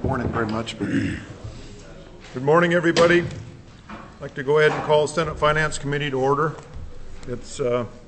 morning very much. Good morning, everybody. I'd like to go ahead and call Senate Finance Committee to order. It's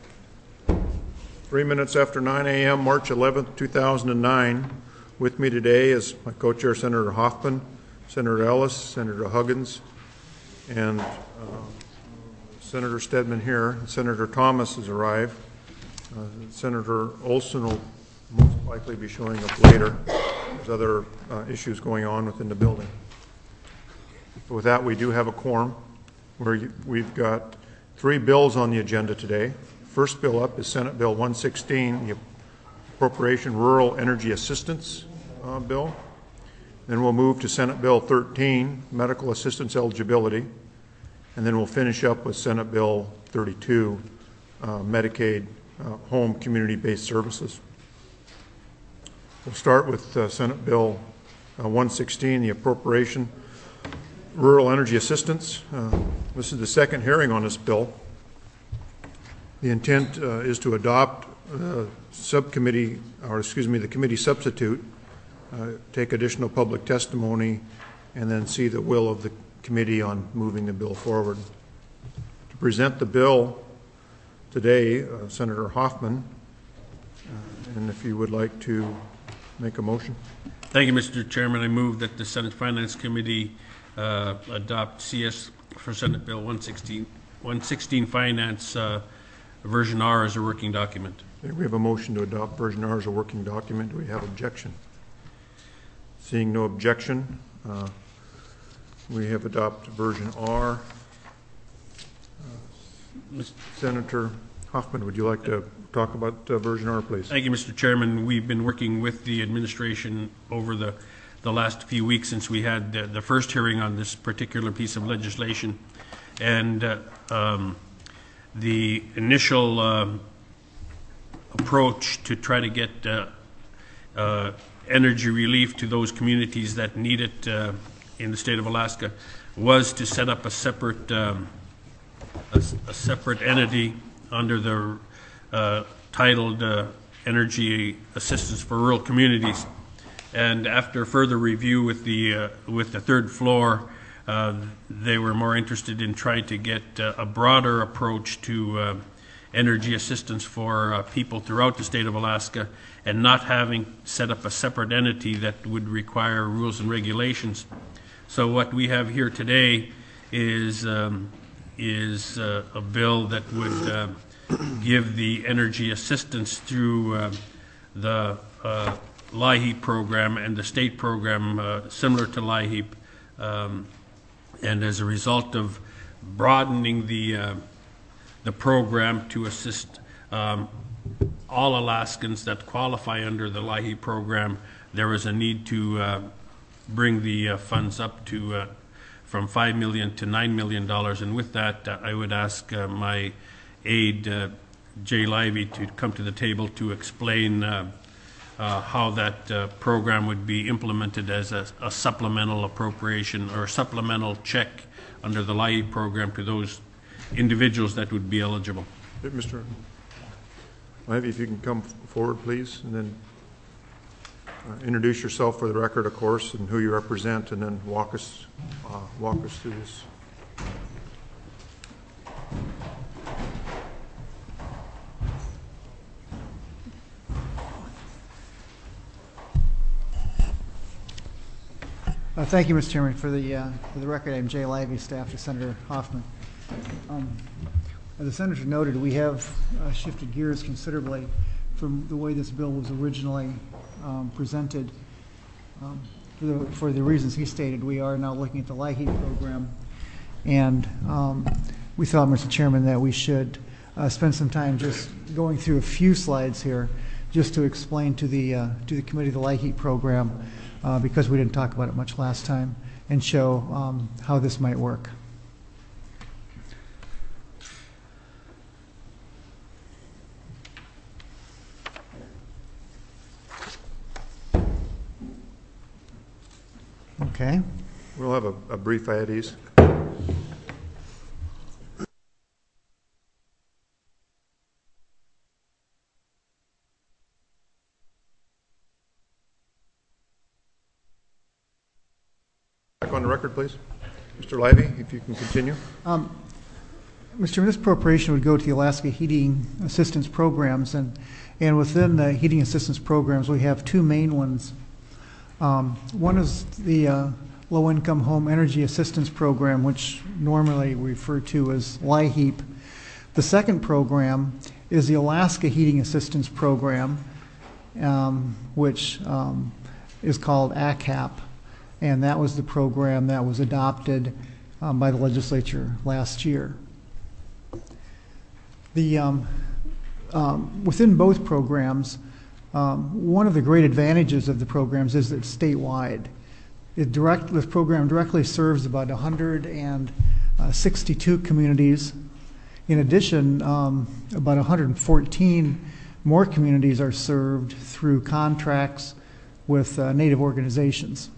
3 minutes after 9 a.m., March 11th, 2009. With me today is my co-chair, Senator Hoffman, Senator Ellis, Senator Huggins, and Senator Stedman here. Senator Thomas has arrived. Senator Olson will most likely be showing up later. There's other issues going on within the building. But with that, we do have a quorum where we've got 3 bills on the agenda today. First bill up is Senate Bill 116, the Appropriation Rural Energy Assistance Bill. Then we'll move to Senate Bill 13, Medical Assistance Eligibility. And then we'll finish up with Senate Bill 32, Medicaid Home Community-Based Services. We'll start with Senate Bill 116, the Appropriation Rural Energy Assistance. This is the second hearing on this bill. The intent is to adopt the committee substitute, take additional public testimony, and then see the will of the committee on moving the bill forward. To present the bill today, Senator Hoffman, and if you would like to make a motion. Thank you, Mr. Chairman. I move that the Senate Finance Committee adopt CS for Senate Bill 116 Finance Version R as a working document. Okay, we have a motion to adopt Version R as a working document. Do we have objection? Seeing no objection, we have adopted Version R. Senator Hoffman, would you like to talk about Version R, please? Thank you, Mr. Chairman. We've been working with the administration over the last few weeks since we had the first hearing on this particular piece of legislation. And the initial approach to try to get energy relief to those communities that need it in the state of Alaska was to set up a separate entity under the titled Energy Assistance for Rural Communities. And after further review with the third floor, they were more interested in trying to get a broader approach to energy assistance for people throughout the state of Alaska, and not having set up a separate entity that would require rules and regulations. So what we have here today is a bill that would give the energy assistance through the LIHEAP program and the state program similar to LIHEAP. And as a result of broadening the program to assist all Alaskans that qualify under the LIHEAP program, there was a need to bring the funds up to from $5 million to $9 million. And with that, I would ask my aide, Jay Livey, to come to the table to explain how that program would be implemented as a supplemental appropriation or supplemental check under the LIHEAP program to those individuals that would be eligible. Mr. Livey, if you can come forward, please, and then introduce yourself for the record, of course, and who you represent, and then walk us through this. Thank you, Mr. Chairman. For the record, I'm Jay Livey, staff to Senator Hoffman. As the Senator noted, we have shifted gears considerably from the way this bill was originally presented. For the reasons he stated, we are now looking at the LIHEAP program, and we thought, Mr. Chairman, that we should spend some time just going through a few slides here just to explain to the committee the LIHEAP program, because we didn't talk about it much last time, and show how this might work. Okay. We'll have a brief IADs. on the record, please. Mr. Livy, if you can continue. Mr. Chairman, this appropriation would go to the Alaska Heating Assistance Programs, and within the heating assistance programs, we have two main ones. One is the Low-Income Home Energy Assistance Program, which normally we refer to as LIHEAP. The second program is the Alaska Heating Assistance Program, which is called ACHAP, and that was the program that was adopted by the legislature last year. Within both programs, one of the great advantages of the programs is that it's statewide. This program directly serves about 162 communities. In addition, about 114 more communities are served through contracts with Native organizations.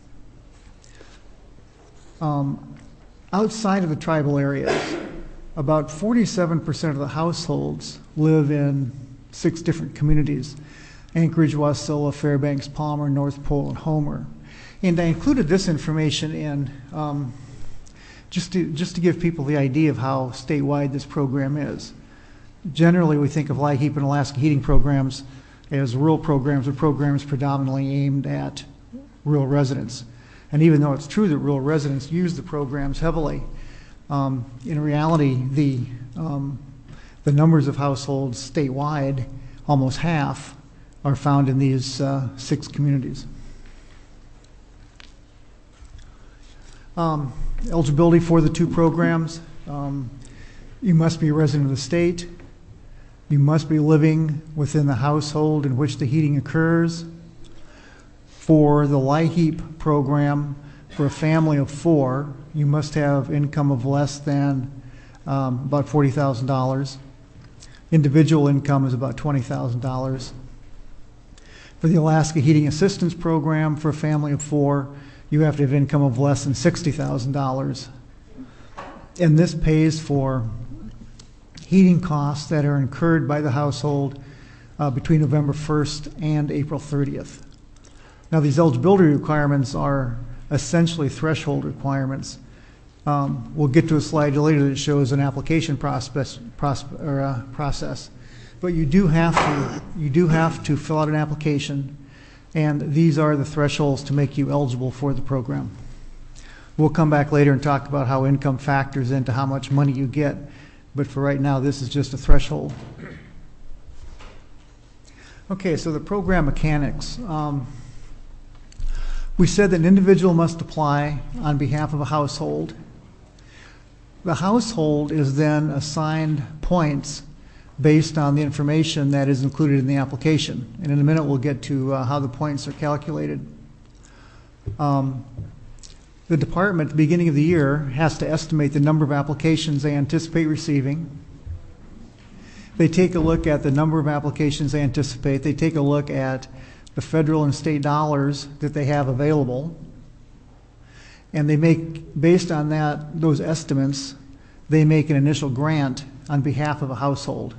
Outside of the tribal areas, about 47% of the households live in 6 different communities: Anchorage, Wasilla, Fairbanks, Palmer, North Pole, and Homer. And I included this information in just to give people the idea of how statewide this program is. Generally, we think of LIHEAP and Alaska heating programs as rural programs or programs predominantly aimed at rural residents. And even though it's true that rural residents use the programs heavily, in reality, the numbers of households statewide, almost half, are found in these 6 communities. Eligibility for the 2 programs: you must be a resident of the state, you must be living within the household in which the heating occurs. For the LIHEAP program, for a family of 4, you must have income of less than about $40,000. Individual income is about $20,000. For the Alaska Heating Assistance Program, for a family of 4, you have to have income of less than $60,000. And this pays for heating costs that are incurred by the household between November 1st and April 30th. Now, these eligibility requirements are essentially threshold requirements. We'll get to a slide later that shows an application process. But you do have to fill out an application, and these are the thresholds to make you eligible for the program. We'll come back later and talk about how income factors into how much money you get, but for right now, this is just a threshold. Okay, so the program mechanics. We said that an individual must apply on behalf of a household. The household is then assigned points based on the information that is included in the application. And in a minute, we'll get to how the points are calculated. The department at the beginning of the year has to estimate the number of applications they anticipate receiving. They take a look at the number of applications they anticipate. They take a look at the federal and state dollars that they have available. And they make, based on those estimates, they make an initial grant on behalf of a household.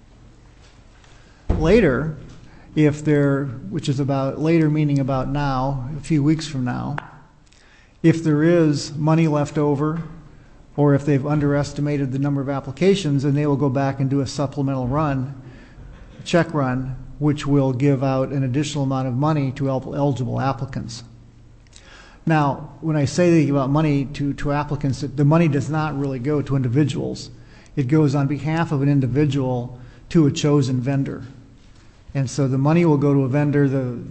Later, which is about later meaning about now, a few weeks from now, if there is money left over, or if they've underestimated the number of applications, then they will go back and do a supplemental check run, which will give out an additional amount of money to eligible applicants. Now, when I say they give out money to applicants, the money does not really go to individuals. It goes on behalf of an individual to a chosen vendor. And so the money will go to a vendor.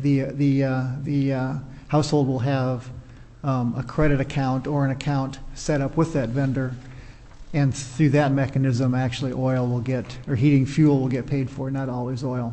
The household will have a credit account or an account set up with that vendor, and through that mechanism, actually oil will get, or heating fuel will get paid for, not always oil.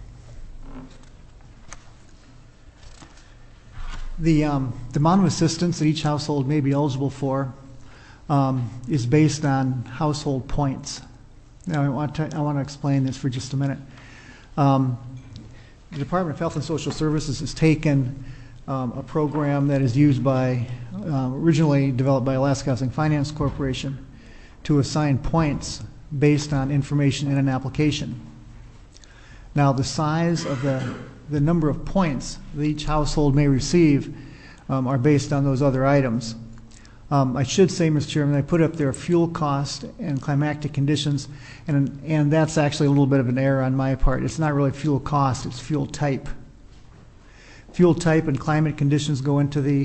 The amount of assistance that each household may be eligible for is based on household points. Now, I want to explain this for just a minute. The Department of Health and Social Services has taken a program that is used by, originally developed by Alaska Housing Finance Corporation, to assign points based on information in an application. Now, the size of the number of points that each household may receive are based on those other items. I should say, Mr. Chairman, I put up there fuel cost and climatic conditions, and that's actually a little bit of an error on my part. It's not really fuel cost, it's fuel type. Fuel type and climate conditions go into the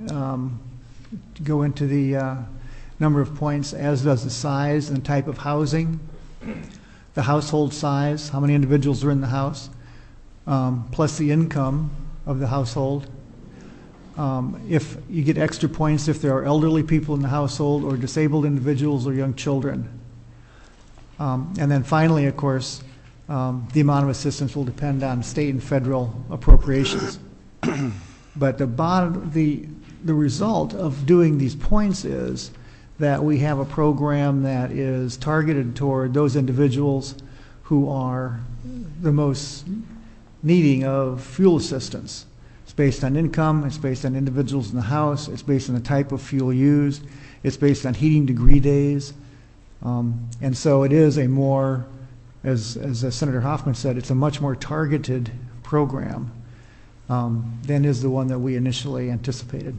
number of points, as does the size and type of housing, the household size, how many individuals are in the house, plus the income of the household. If you get extra points if there are elderly people in the household or disabled individuals or young children. And then finally, of course, the amount of assistance will depend on state and federal appropriations. But the result of doing these points is that we have a program that is targeted toward those individuals who are the most needing of fuel assistance. It's based on income, it's based on individuals in the house, it's based on the type of fuel used, it's based on heating degree days. And so it is a more, as Senator Hoffman said, it's a much more targeted program than is the one that we initially anticipated.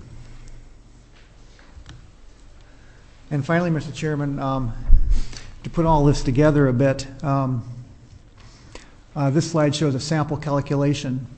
And finally, Mr. Chairman, to put all this together a bit, this slide shows a sample calculation.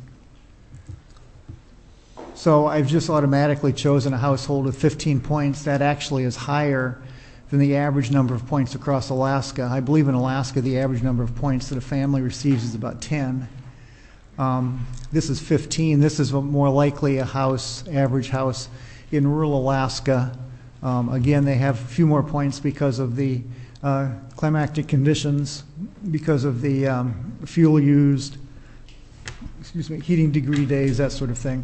So I've just automatically chosen a household with 15 points. That actually is higher than the average number of points across Alaska. I believe in Alaska the average number of points that a family receives is about 10. This is 15. This is more likely a average house in rural Alaska. Again, they have a few more points because of the climatic conditions, because of the fuel used, heating degree days, that sort of thing.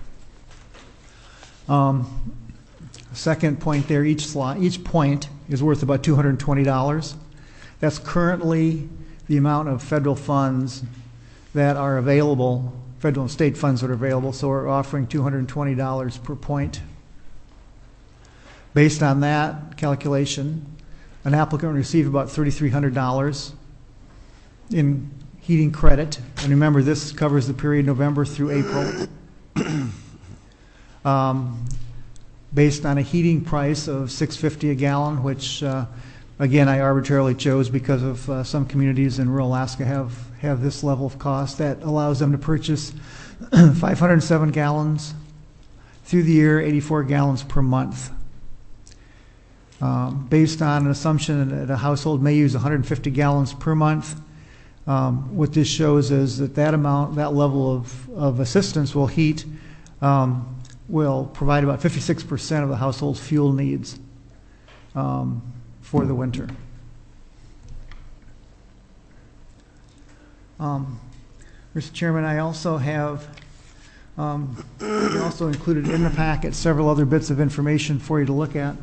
Second point there, each point is worth about $220. That's currently the amount of federal funds that are available, federal and state funds that are available, so we're offering $220 per point. Based on that calculation, an applicant will receive about $3,300 in heating credit. And remember, this covers the period November through April. Based on a heating price of $6.50 a gallon, which again I arbitrarily chose because of some communities in rural Alaska have this level of cost. That allows them to purchase 507 gallons through the year, 84 gallons per month. Based on an assumption that a household may use 150 gallons per month, what this shows is that amount, that level of assistance will provide about 56% of the household's fuel needs for the winter. Mr. Chairman, I also have we also included in the packet several other bits of information for you to look at.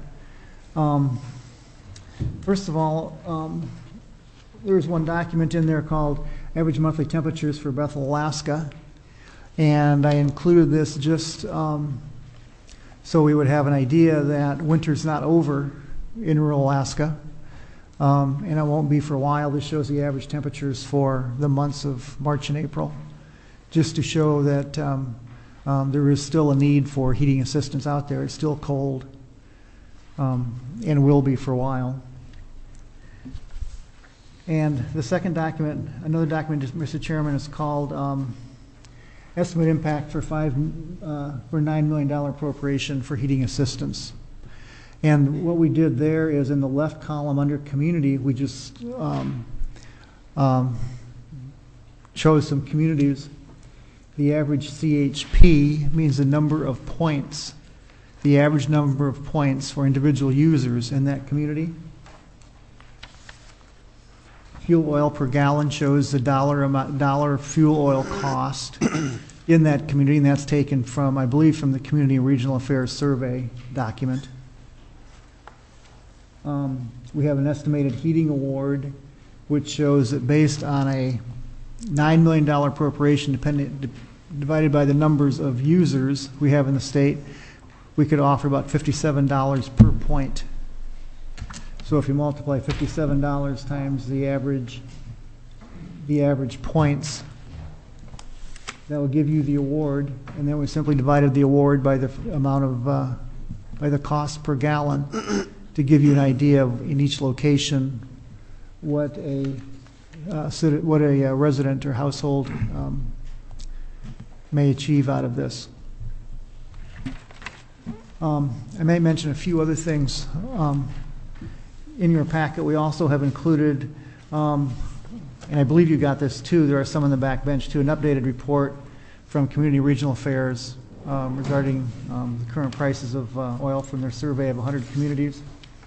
First of all, there's one document in there called Average Monthly Temperatures for Bethel, Alaska. And I included this just so we would have an idea that winter's not over in rural Alaska. And it won't be for a while. This shows the average temperatures for the months of March and April, just to show that there is still a need for heating assistance out there. It's still cold and will be for a while. And the second document, another document, Mr. Chairman, is called Estimate Impact for $9 million appropriation for heating assistance. And what we did there is in the left column under community, we just chose some communities. The average CHP means the number of points, the average number of points for individual users in that community. Fuel oil per gallon shows the dollar fuel oil cost in that community, and that's taken from, I believe, from the Community and Regional Affairs Survey document. We have an estimated heating award, which shows that based on a $9 million appropriation divided by the numbers of users we have in the state, we could offer about $57 per point. So if you multiply $57 times the average points, That will give you the award, and then we simply divided the award by the amount of, by the cost per gallon to give you an idea of, in each location, what a resident or household may achieve out of this. I may mention a few other things. In your packet, we also have included, and I believe you got this too, there are some on the back bench too, an updated report from Community Regional Affairs regarding the current prices of oil from their survey of 100 communities.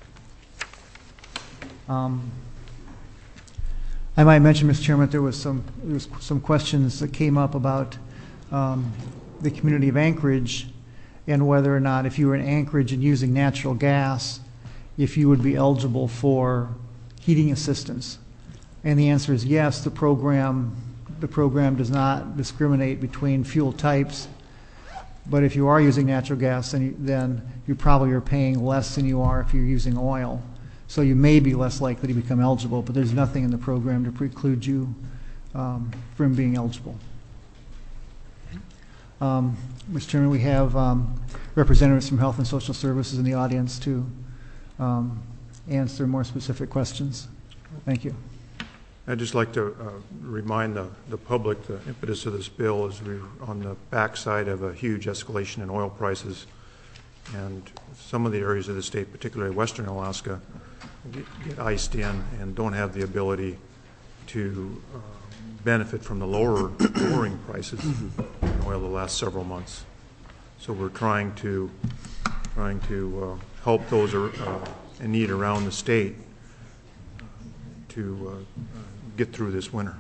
I might mention, Mr. Chairman, there was some questions that came up about the community of Anchorage and whether or not, if you were in Anchorage and using natural gas, if you would be eligible for heating assistance. And the answer is yes. The program does not discriminate between fuel types. But if you are using natural gas, then you probably are paying less than you are if you're using oil. So you may be less likely to become eligible, but there's nothing in the program to preclude you from being eligible. Mr. Chairman, we have representatives from Health and Social Services in the audience to answer more specific questions. Thank you. I'd just like to remind the public the impetus of this bill is we're on the backside of a huge escalation in oil prices, and some of the areas of the state, particularly Western Alaska, get iced in and don't have the ability to benefit from the lowering prices in oil the last several months. So we're trying to help those in need around the state to get through this winter.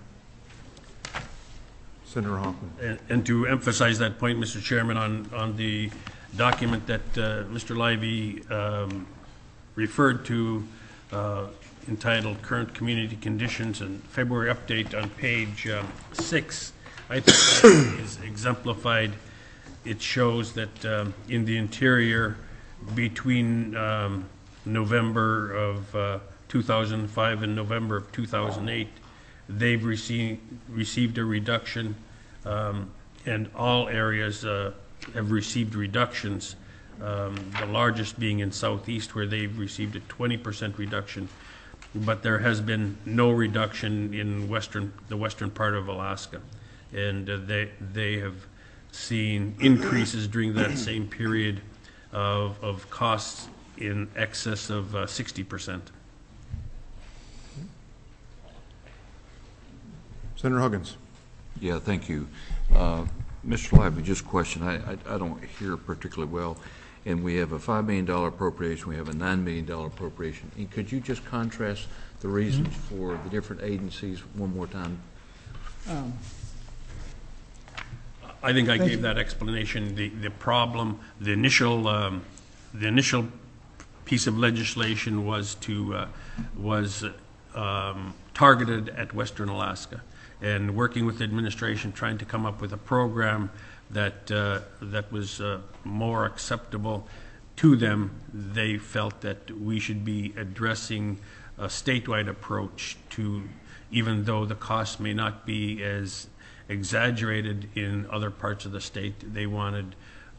Senator Hoffman. And to emphasize that point, Mr. Chairman, on the document that Mr. Livey referred to, entitled Current Community Conditions and February Update on page 6, I think that is exemplified. It shows that in the interior, between November of 2005 and November of 2008, they've received a reduction, and all areas have received reductions, the largest being in Southeast, where they've received a 20% reduction. But there has been no reduction in the western part of Alaska, and they have seen increases during that same period of costs in excess of 60%. Senator Huggins. Yeah, thank you. Mr. Lively, just a question. I don't hear particularly well. And we have a $5 million appropriation. We have a $9 million appropriation. And could you just contrast the reasons for the different agencies one more time? I think I gave that explanation. The problem, the initial piece of legislation was targeted at Western Alaska, and working with the administration, trying to come up with a program that was more acceptable to them. They felt that we should be addressing a statewide approach to, even though the costs may not be as exaggerated in other parts of the state, they wanted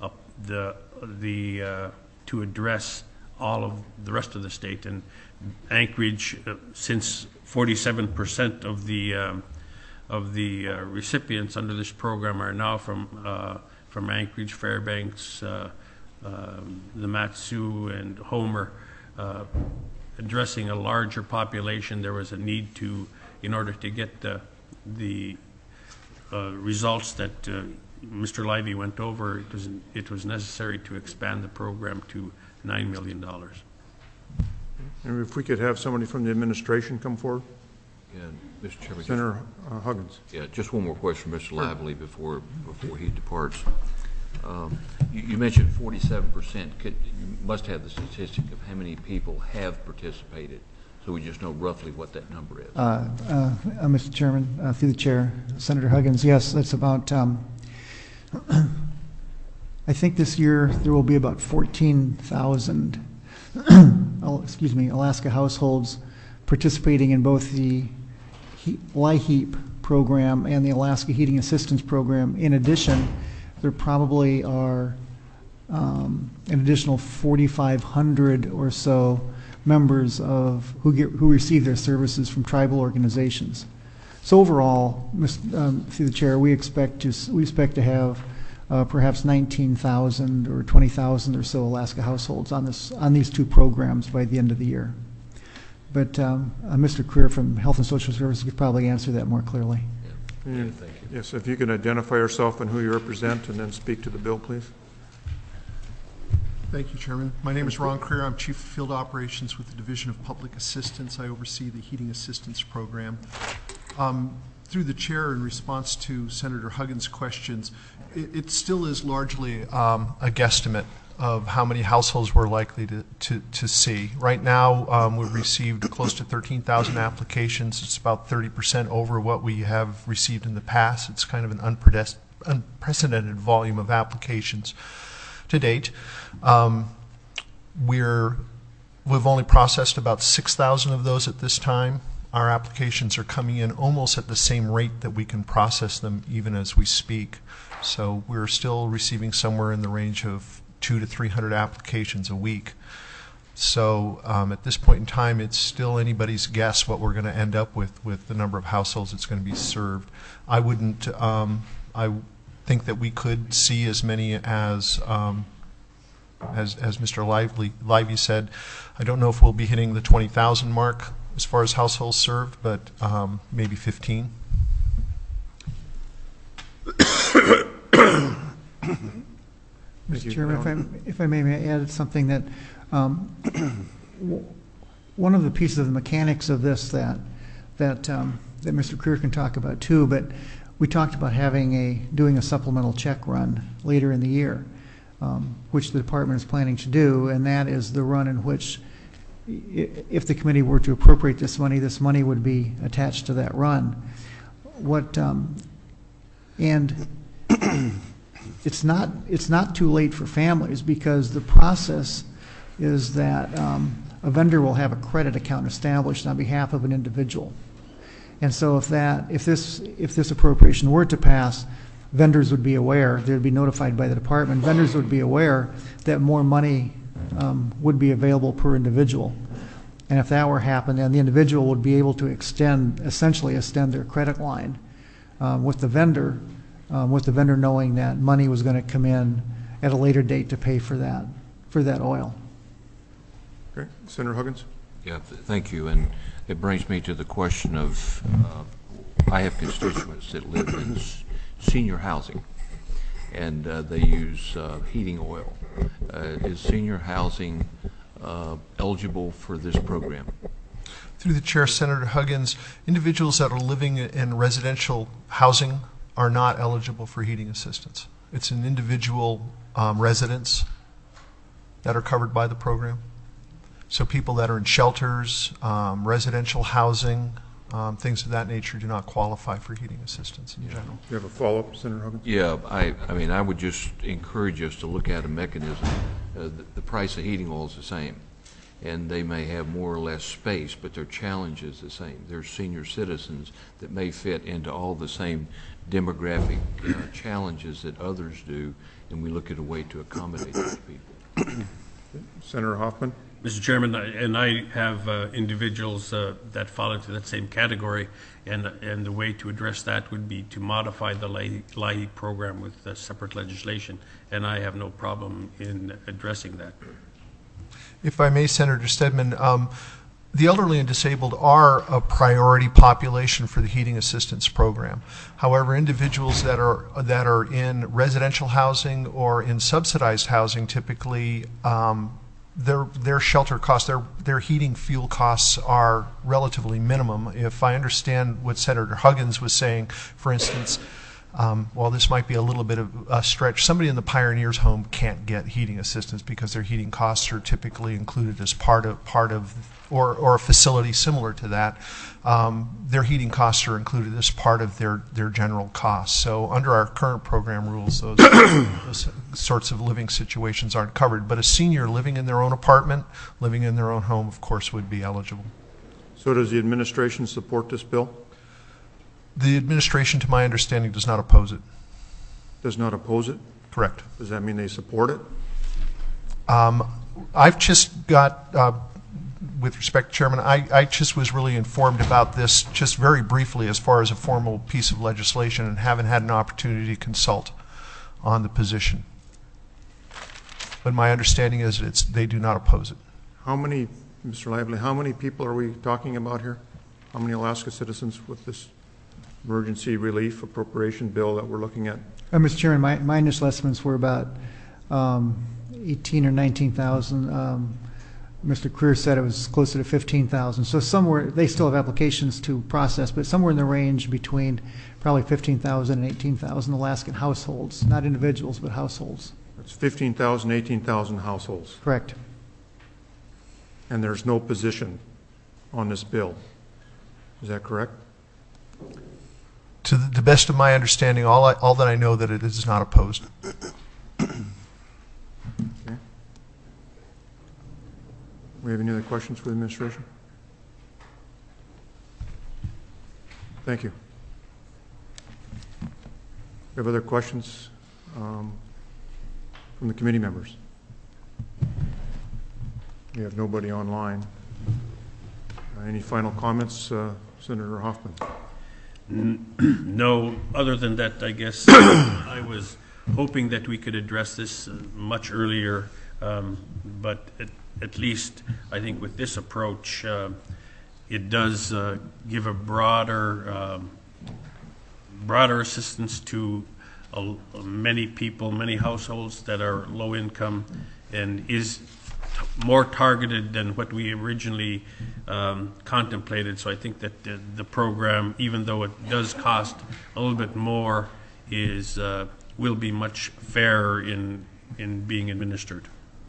to address all of the rest of the state. And Anchorage, since 47% of the recipients under this program are now from Anchorage, Fairbanks, the Mat-Su, and Homer, addressing a larger population, there was a need to, in order to get the results that Mr. Livey went over, it was necessary to expand the program to $9 million. And if we could have somebody from the administration come forward. Yeah, Mr. Chairman. Senator Huggins. Yeah, just one more question for Mr. Lively before he departs. You mentioned 47%. You must have the statistic of how many people have participated, so we just know roughly what that number is. Mr. Chairman, through the chair, Senator Huggins, yes, that's about, I think this year there will be about 14,000 Alaska households participating in both the LIHEAP program and the Alaska Heating Assistance Program. In addition, there probably are an additional 4,500 or so members who receive their services from tribal organizations. So overall, through the chair, we expect to have perhaps 19,000 or 20,000 or so Alaska households on these two programs by the end of the year. But Mr. Creer from Health and Social Services could probably answer that more clearly. Thank you. Yes, if you can identify yourself and who you represent, and then speak to the bill, please. Thank you, Chairman. My name is Ron Creer. I'm Chief of Field Operations with the Division of Public Assistance. I oversee the Heating Assistance Program. Through the chair, in response to Senator Huggins' questions, it still is largely a guesstimate of how many households we're likely to see. Right now, we've received close to 13,000 applications. It's about 30% over what we have received in the past. It's kind of an unprecedented volume of applications to date. We've only processed about 6,000 of those at this time. Our applications are coming in almost at the same rate that we can process them even as we speak. So we're still receiving somewhere in the range of 200 to 300 applications a week. So at this point in time, it's still anybody's guess what we're going to end up with the number of households that's going to be served. I think that we could see as many as Mr. Livey said. I don't know if we'll be hitting the 20,000 mark as far as households served, but maybe 15. Mr. Chairman, if I may add something that one of the pieces of the mechanics of this that Mr. Creer can talk about too, but we talked about doing a supplemental check run later in the year, which the department is planning to do, and that is the run in which, if the committee were to appropriate this money would be attached to that run. And it's not too late for families, because the process is that a vendor will have a credit account established on behalf of an individual. And so if this appropriation were to pass, vendors would be aware, they would be notified by the department, vendors would be aware that more money would be available per individual. And if that were to happen, then the individual would be able to essentially extend their credit line with the vendor knowing that money was going to come in at a later date to pay for that oil. Okay, Senator Huggins. Yeah, thank you. And it brings me to the question of, I have constituents that live in senior housing, and they use heating oil. Is senior housing eligible for this program? Through the chair, Senator Huggins, individuals that are living in residential housing are not eligible for heating assistance. It's an individual residence that are covered by the program. So people that are in shelters, residential housing, things of that nature do not qualify for heating assistance in general. Do you have a follow-up, Senator Huggins? Yeah, I mean, I would just encourage us to look at a mechanism. The price of heating oil is the same, and they may have more or less space, but their challenge is the same. They're senior citizens that may fit into all the same demographic challenges that others do, and we look at a way to accommodate those people. Senator Hoffman. Mr. Chairman, and I have individuals that fall into that same category, and the way to address that would be to modify the LIHEAP program with separate legislation, and I have no problem in addressing that. If I may, Senator Stedman, the elderly and disabled are a priority population for the heating assistance program. However, individuals that are in residential housing or in subsidized housing typically their shelter costs, their heating fuel costs are relatively minimum. If I understand what Senator Huggins was saying, for instance, while this might be a little bit of a stretch, somebody in the Pioneers home can't get heating assistance because their heating costs are typically included as part of or a facility similar to that. Their heating costs are included as part of their general costs. So under our current program rules, those sorts of living situations aren't covered. But a senior living in their own apartment, living in their own home, of course, would be eligible. So does the administration support this bill? The administration, to my understanding, does not oppose it. Does not oppose it? Correct. Does that mean they support it? I've just got, with respect, Chairman, I just was really informed about this just very briefly as far as a formal piece of legislation and haven't had an opportunity to consult on the position. But my understanding is they do not oppose it. How many, Mr. Lively, how many people are we talking about here? How many Alaska citizens with this emergency relief appropriation bill that we're looking at? Mr. Chairman, my initial estimates were about 18 or 19,000. Mr. Creer said it was closer to 15,000. So somewhere, they still have applications to process, but somewhere in the range between probably 15,000 and 18,000 Alaskan households, not individuals, but households. It's 15,000, 18,000 households. Correct. And there's no position on this bill. Is that correct? To the best of my understanding, all that I know that it is not opposed. Okay. We have any other questions for the administration? Thank you. We have other questions from the committee members? We have nobody online. Any final comments, Senator Hoffman? No, other than that, I guess I was hoping that we could address this much earlier, but at least I think with this approach, it does give a broader assistance to many people, many households that are low income, and is more targeted than what we originally contemplated. So I think that the program, even though it does cost a little bit more, will be much fairer in being administered.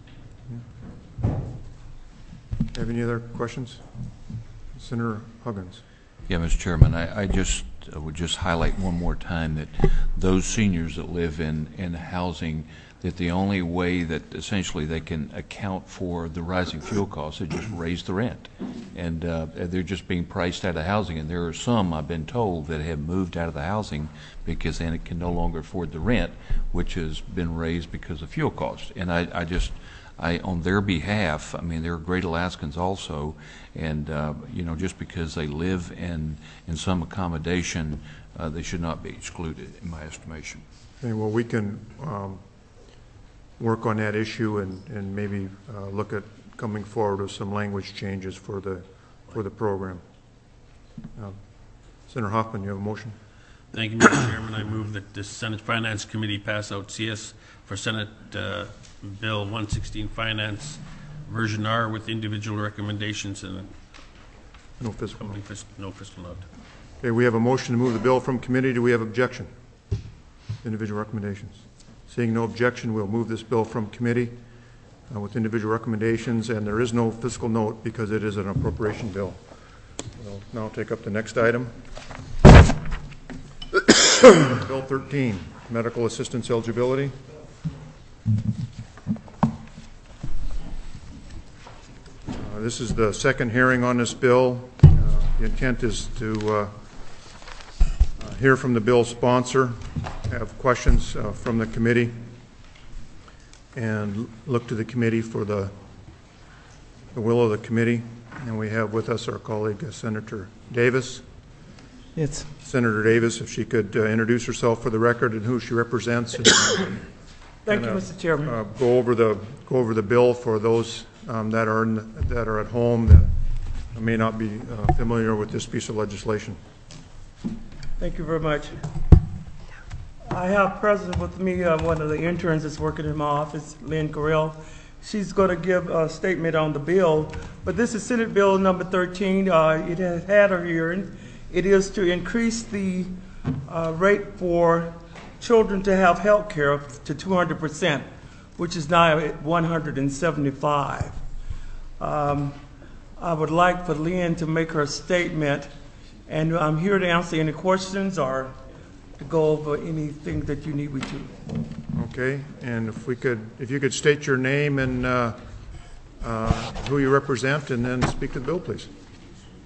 Have any other questions? Senator Huggins. Yeah, Mr. Chairman, I would just highlight one more time that those seniors that live in housing, that the only way that essentially they can account for the rising fuel costs is just raise the rent. And they're just being priced out of housing. And there are some, I've been told, that have moved out of the housing because they can no longer afford the rent, which has been raised because of fuel costs. And I on their behalf, I mean, they're great Alaskans also, and just because they live in some accommodation, they should not be excluded, in my estimation. Okay, well, we can work on that issue and maybe look at coming forward with some language changes for the program. Senator Hoffman, you have a motion? Thank you, Mr. Chairman. I move that the Senate Finance Committee pass out CS for Senate Bill 116 Finance Version R with individual recommendations and No fiscal note. no fiscal note. Okay, we have a motion to move the bill from committee. Do we have objection? Individual recommendations. Seeing no objection, we'll move this bill from committee with individual recommendations, and there is no fiscal note because it is an appropriation bill. We'll now take up the next item. Bill 13, medical assistance eligibility. This is the second hearing on this bill. The intent is to hear from the bill's sponsor, have questions from the committee, and look to the committee for the will of the committee. And we have with us our colleague, Senator Davis. It's Senator Davis, if she could introduce herself for the record and who she represents. And, Thank you, Mr. Chairman. Go over the bill for those that are at home that may not be familiar with this piece of legislation. Thank you very much. I have present with me one of the interns that's working in my office, Lynn Carell. She's going to give a statement on the bill, but this is Senate Bill number 13. It has had a hearing. It is to increase the rate for children to have health care to 200%, which is now at 175. I would like for Lynn to make her statement, and I'm here to answer any questions or to go over anything that you need me to. Okay, and if you could state your name and who you represent, and then speak to the bill, please.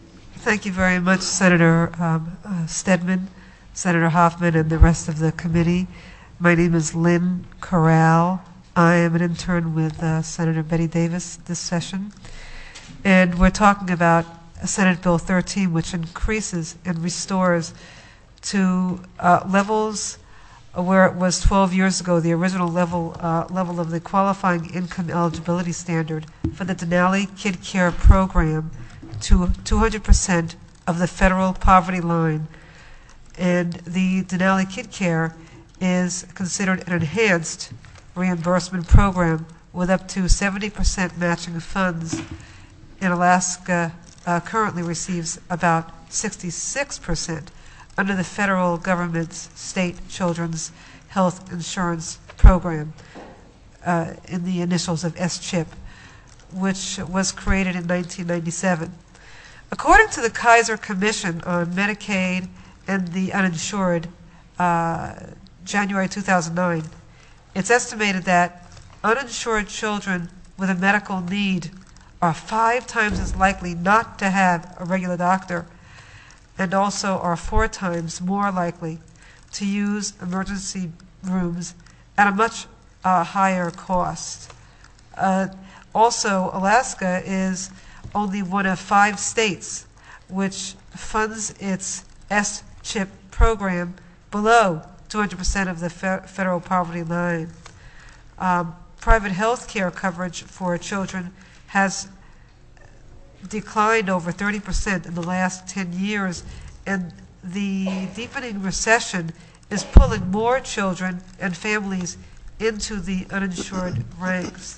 Thank you very much, Senator Stedman, Senator Hoffman, and the rest of the committee. My name is Lynn Corral. I am an intern with Senator Betty Davis this session. And we're talking about Senate Bill 13, which increases and restores to levels where it was 12 years ago, the original level of the qualifying income eligibility standard for the Denali Kid Care program to 200% of the federal poverty line. And the Denali Kid Care is considered an enhanced reimbursement program with up to 70% matching funds. And Alaska currently receives about 66% under the federal government's state children's health insurance program in the initials of SCHIP, which was created in 1997. According to the Kaiser Commission on Medicaid and the Uninsured, January 2009, it's estimated that uninsured children with a medical need are 5 times as likely not to have a regular doctor, and also are 4 times more likely to use emergency rooms at a much higher cost. Also, Alaska is only one of 5 states which funds its SCHIP program below 200% of the federal poverty line. Private health care coverage for children has declined over 30% in the last 10 years, and the deepening recession is pulling more children and families into the uninsured ranks.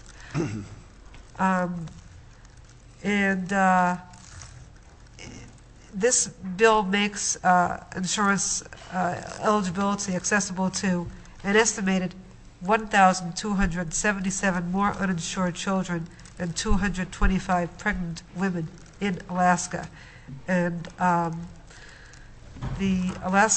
This bill makes insurance eligibility accessible to an estimated 1,277 more uninsured children and 225 pregnant women in Alaska. And the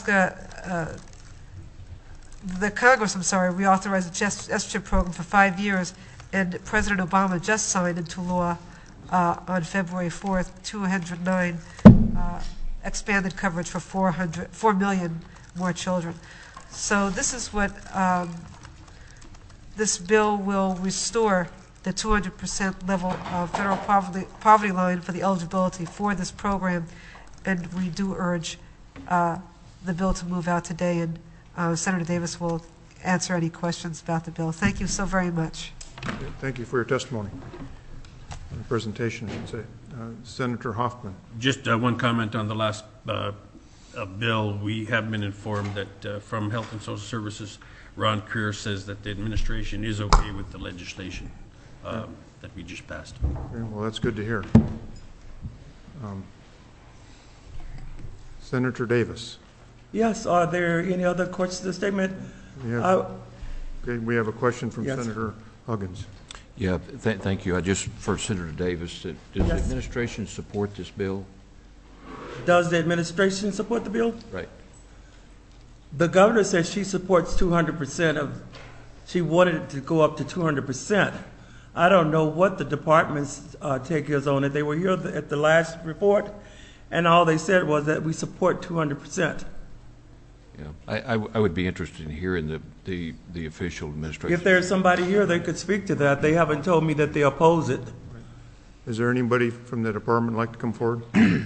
Congress, reauthorized the SCHIP program for 5 years, and President Obama just signed into law on February 4th, 209 expanded coverage for 4 million more children. So this is what this bill will restore the 200% level of federal poverty line for the eligibility for this program, and we do urge the bill to move out today, and Senator Davis will answer any questions about the bill. Thank you so very much. Thank you for your testimony. Presentation, I should say. Senator Hoffman. Just one comment on the last bill. We have been informed that from Health and Social Services, Ron Creer says that the administration is okay with the legislation that we just passed. Okay, well, that's good to hear. Senator Davis. Yes, are there any other questions to the statement? Okay, we have a question from Yes. Senator Huggins. Yeah, thank you. For Senator Davis, does the Yes. administration support this bill? Does the administration support the bill? Right. The governor says she supports 200% of, she wanted it to go up to 200%. I don't know what the department's take is on it. They were here at the last report, and all they said was that we support 200%. Yeah, I would be interested in hearing the official administration. If there's somebody here, they could speak to that. They haven't told me that they oppose it. Is there anybody from the department like to come forward?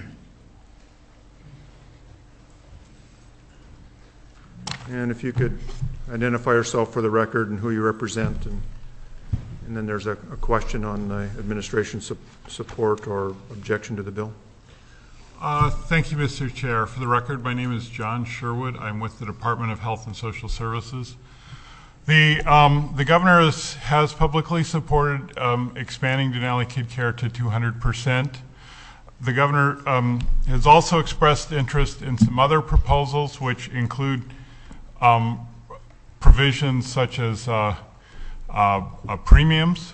And if you could identify yourself for the record and who you represent, and then there's a question on the administration support or objection to the bill. Thank you, Mr. Chair. For the record, my name is John Sherwood. I'm with the Department of Health and Social Services. The governor has publicly supported expanding Denali Kid Care to 200%. The governor has also expressed interest in some other proposals, which include provisions such as premiums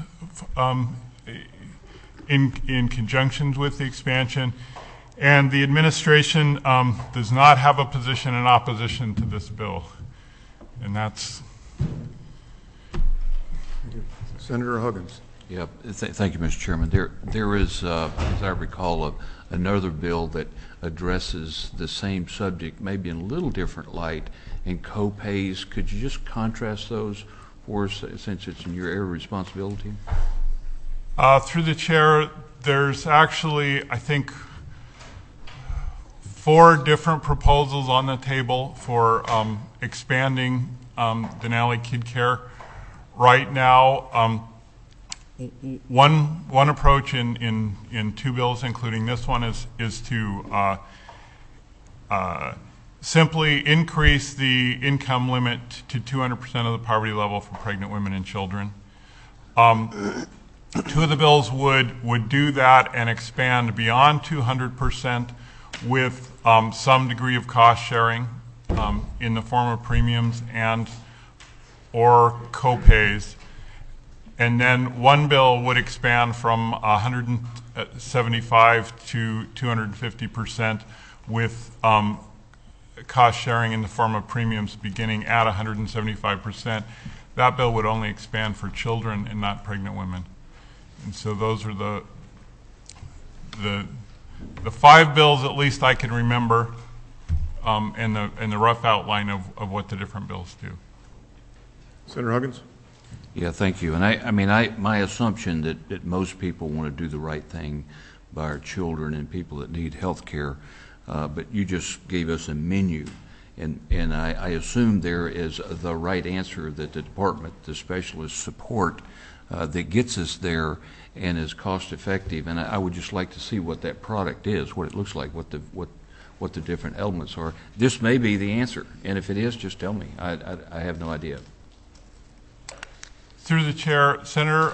in conjunction with the expansion. And the administration does not have a position in opposition to this bill. And that's... Senator Huggins. Yeah, thank you, Mr. Chairman. There is, as I recall, another bill that addresses the same subject, maybe in a little different light, and co-pays. Could you just contrast those for us, since it's in your area of responsibility? Through the chair, there's actually, I think, 4 different proposals on the table for expanding Denali Kid Care. Right now, one approach in 2 bills, including this one, is to simply increase the income limit to 200% of the poverty level for pregnant women and children. 2 of the bills would do that and expand beyond 200% with some degree of cost sharing in the form of premiums and or co-pays. And then one bill would expand from 175 to 250% with cost sharing in the form of premiums beginning at 175%. That bill would only expand for children and not pregnant women. And so those are the 5 bills, at least I can remember, and the rough outline of what the different bills do. Senator Huggins? Yeah, thank you. And I mean, my assumption that most people want to do the right thing by our children and people that need health care, but you just gave us a menu. And I assume there is the right answer that the department, the specialists support that gets us there and is cost effective. And I would just like to see what that product is, what it looks like, what the different elements are. This may be the answer, and if it is, just tell me. I have no idea. Through the chair, Senator,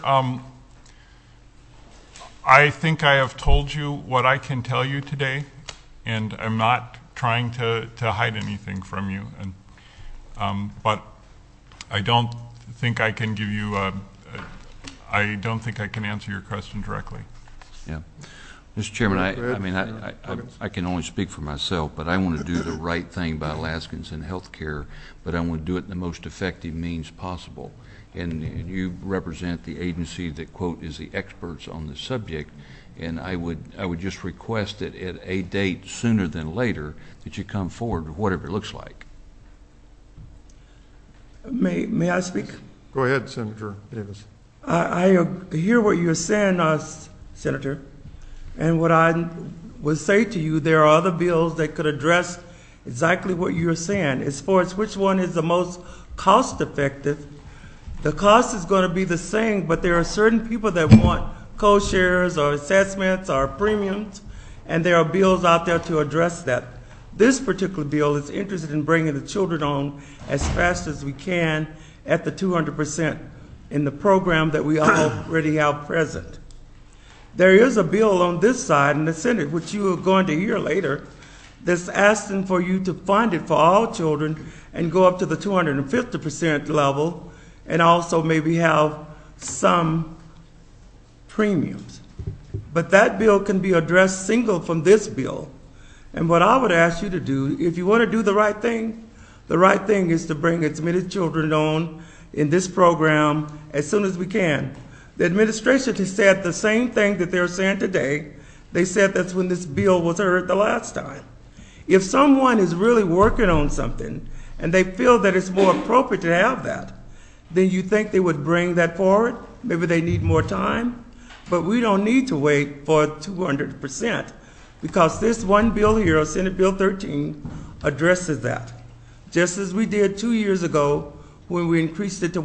I think I have told you what I can tell you today, and I'm not trying to hide anything from you. And but I don't think I can give you I don't think I can answer your question directly. Yeah. Mr. Chairman, I can only speak for myself, but I want to do the right thing by Alaskans in health care, but I want to do it in the most effective means possible. And you represent the agency that, quote, is the experts on the subject, and I would just request that at a date sooner than later that you come forward with whatever it looks like. May I speak? Go ahead, Senator Davis. I hear what you're saying, Senator, and what I would say to you, there are other bills that could address exactly what you're saying. As far as which one is the most cost effective, the cost is going to be the same, but there are certain people that want co-shares or assessments or premiums, and there are bills out there to address that. This particular bill is interested in bringing the children on as fast as we can at the 200% in the program that we already have present. There is a bill on this side in the Senate, which you are going to hear later, that's asking for you to fund it for all children and go up to the 250% level, and also maybe have some premiums. But that bill can be addressed single from this bill. And what I would ask you to do, if you want to do the right thing is to bring as many children on in this program as soon as we can. The administration has said the same thing that they're saying today. They said that's when this bill was heard the last time. If someone is really working on something and they feel that it's more appropriate to have that, then you think they would bring that forward. Maybe they need more time, but we don't need to wait for 200% because this one bill here, Senate Bill 13, addresses that, just as we did 2 years ago when we increased it to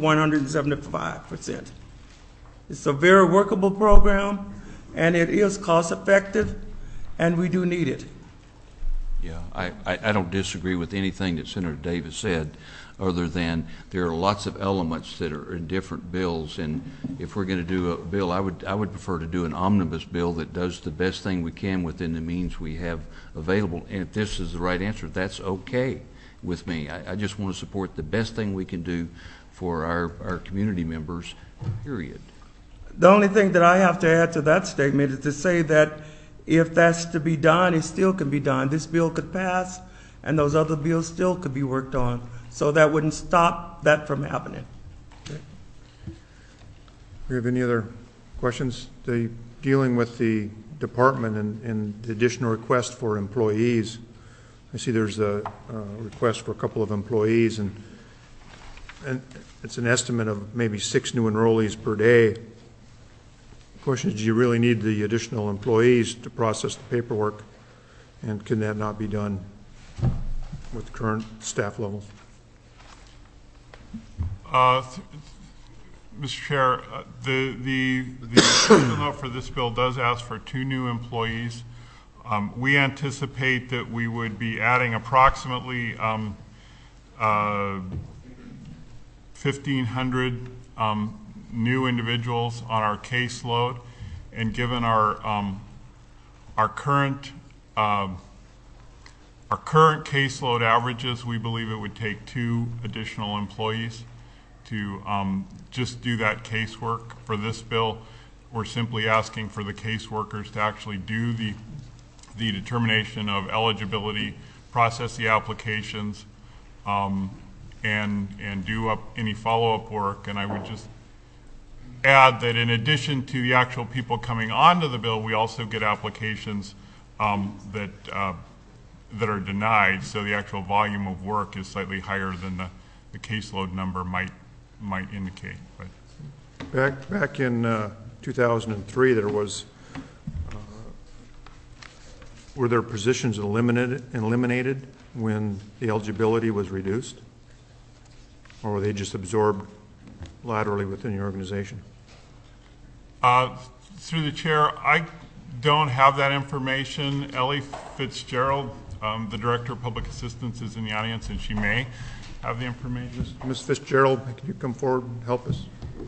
175%. It's a very workable program, and it is cost effective, and we do need it. Yeah, I don't disagree with anything that Senator Davis said, other than there are lots of elements that are in different bills, and if we're going to do a bill, I would prefer to do an omnibus bill that does the best thing we can within the means we have available. And if this is the right answer, that's okay with me. I just want to support the best thing we can do for our community members, period. The only thing that I have to add to that statement is to say that if that's to be done, it still can be done. This bill could pass, and those other bills still could be worked on. So that wouldn't stop that from happening. Okay. We have any other questions? Dealing with the department and the additional request for employees. I see there's a request for a couple of employees, and it's an estimate of maybe 6 new enrollees per day. The question is, do you really need the additional employees to process the paperwork, and can that not be done with current staff levels? Mr. Chair, the original note for this bill does ask for 2 new employees. We anticipate that we would be adding approximately 1,500 new individuals on our caseload, and given our current caseload averages, we believe it would take 2 additional employees to just do that casework. For this bill, we're simply asking for the caseworkers to actually do the determination of eligibility, process the applications, and do up any follow-up work. And I would just add that in addition to the actual people coming onto the bill, we also get applications that are denied, so the actual volume of work is slightly higher than the caseload number might indicate. But Back in 2003, there was were there positions eliminated when the eligibility was reduced, or were they just absorbed laterally within the organization? Through the chair, I don't have that information. Ellie Fitzgerald, the Director of Public Assistance, is in the audience, and she may have the information. Ms. Fitzgerald, can you come forward and help us?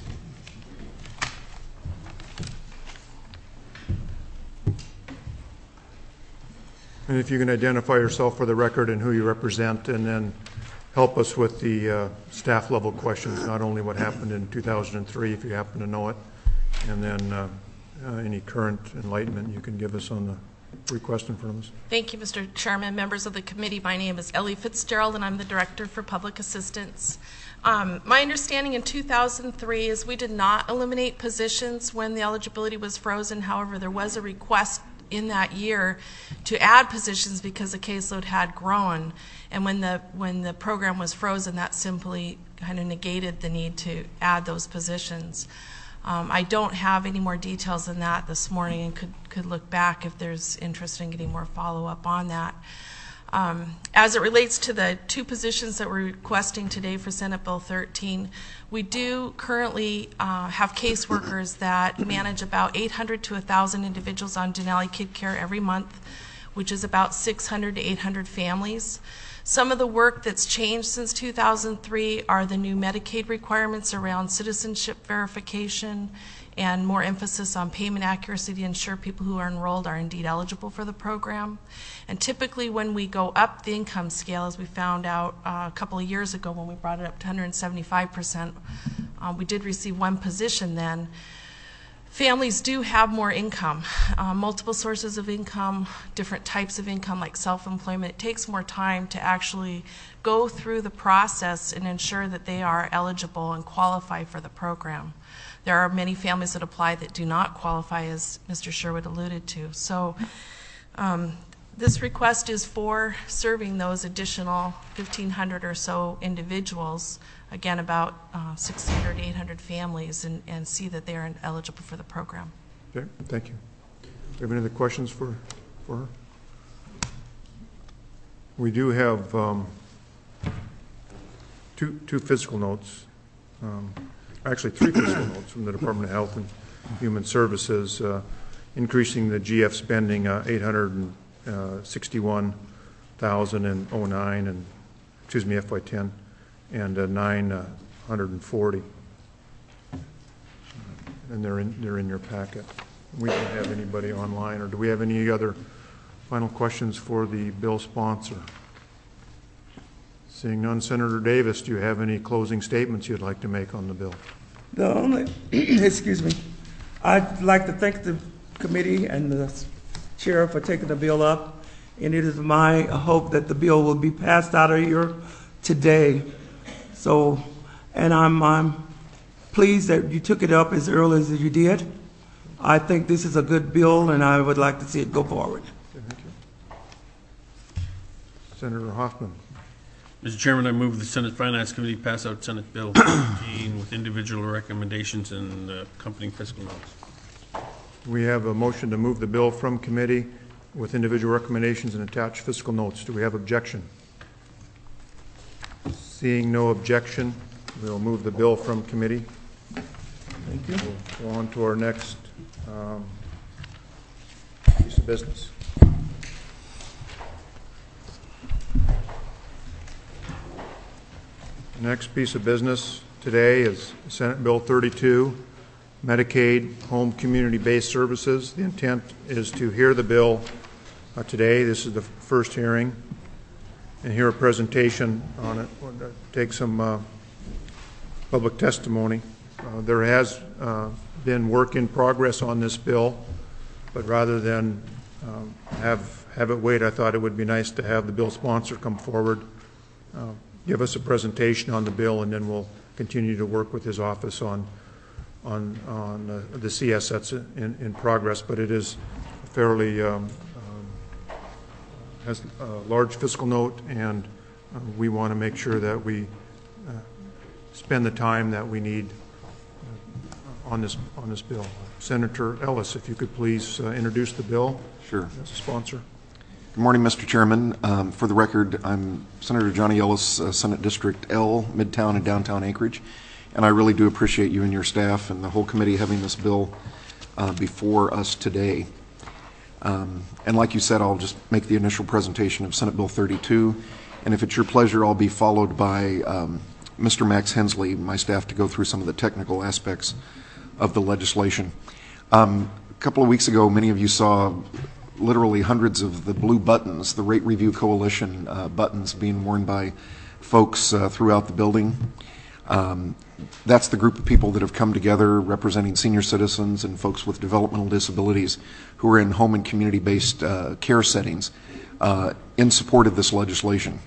And if you can identify yourself for the record and who you represent, and then help us with the staff level questions, not only what happened in 2003, if you happen to know it, and then any current enlightenment you can give us on the request in front of us. Thank you, Mr. Chairman, members of the committee. My name is Ellie Fitzgerald, and I'm the Director for Public Assistance. My understanding in 2003 is we did not eliminate positions when the eligibility was frozen. However, there was a request in that year to add positions because the caseload had grown, and when the program was frozen, that simply kind of negated the need to add those positions. I don't have any more details than that this morning, and could look back if there's interest in getting more follow-up on that. As it relates to the 2 positions that we're requesting today for Senate Bill 13, we do currently have caseworkers that manage about 800 to 1,000 individuals on Denali Kid Care every month, which is about 600 to 800 families. Some of the work that's changed since 2003 are the new Medicaid requirements around citizenship verification and more emphasis on payment accuracy to ensure people who are enrolled are indeed eligible for the program. And typically when we go up the income scale, as we found out a couple of years ago when we brought it up to 175%, we did receive 1 position then. Families do have more income, multiple sources of income, different types of income like self-employment. It takes more time to actually go through the process and ensure that they are eligible and qualify for the program. There are many families that apply that do not qualify, as Mr. Sherwood alluded to. So this request is for serving those additional 1,500 or so individuals, again about 600, 800 families, and see that they are eligible for the program. Okay, thank you. Do you have any other questions for her? We do have two physical notes. Actually 3 physical notes from the Department of Health and Human Services, increasing the GF spending 861,000 in 09 and FY10, and 940, and they're in your packet. We don't have anybody online, or do we have any other final questions for the bill sponsor? Seeing none, Senator Davis, do you have any closing statements you'd like to make on the bill? The only, excuse me, I'd like to thank the committee and the chair for taking the bill up, and it is my hope that the bill will be passed out of here today. So, and I'm pleased that you took it up as early as you did, I think this is a good bill, and I would like to see it go forward. Thank you. Senator Hoffman. Mr. Chairman, I move the Senate Finance Committee pass out Senate Bill 13 with individual recommendations and accompanying fiscal notes. We have a motion to move the bill from committee with individual recommendations and attached fiscal notes. Do we have objection? Seeing no objection, we'll move the bill from committee. Thank you. We'll go on to our next piece of business. The next piece of business today is Senate Bill 32, Medicaid Home Community-Based Services. The intent is to hear the bill today. This is the first hearing, and hear a presentation on it. We'll take some public testimony. There has been work in progress on this bill, but rather than have it wait, I thought it would be nice to have the bill sponsor come forward, give us a presentation on the bill, and then we'll continue to work with his office on the CS that's in progress. But it is fairly has a large fiscal note, and we want to make sure that we spend the time that we need on this bill. Senator Ellis, if you could please introduce the bill. Sure. As a sponsor. Good morning, Mr. Chairman. For the record, I'm Senator Johnny Ellis, Senate District L, Midtown and Downtown Anchorage, and I really do appreciate you and your staff and the whole committee having this bill before us today. And like you said, I'll just make the initial presentation of Senate Bill 32, and if it's your pleasure, I'll be followed by Mr. Max Hensley, my staff, to go through some of the technical aspects of the legislation. A couple of weeks ago, many of you saw literally hundreds of the blue buttons, the Rate Review Coalition buttons being worn by folks throughout the building. That's the group of people that have come together representing senior citizens and folks with developmental disabilities who are in home and community-based care settings in support of this legislation.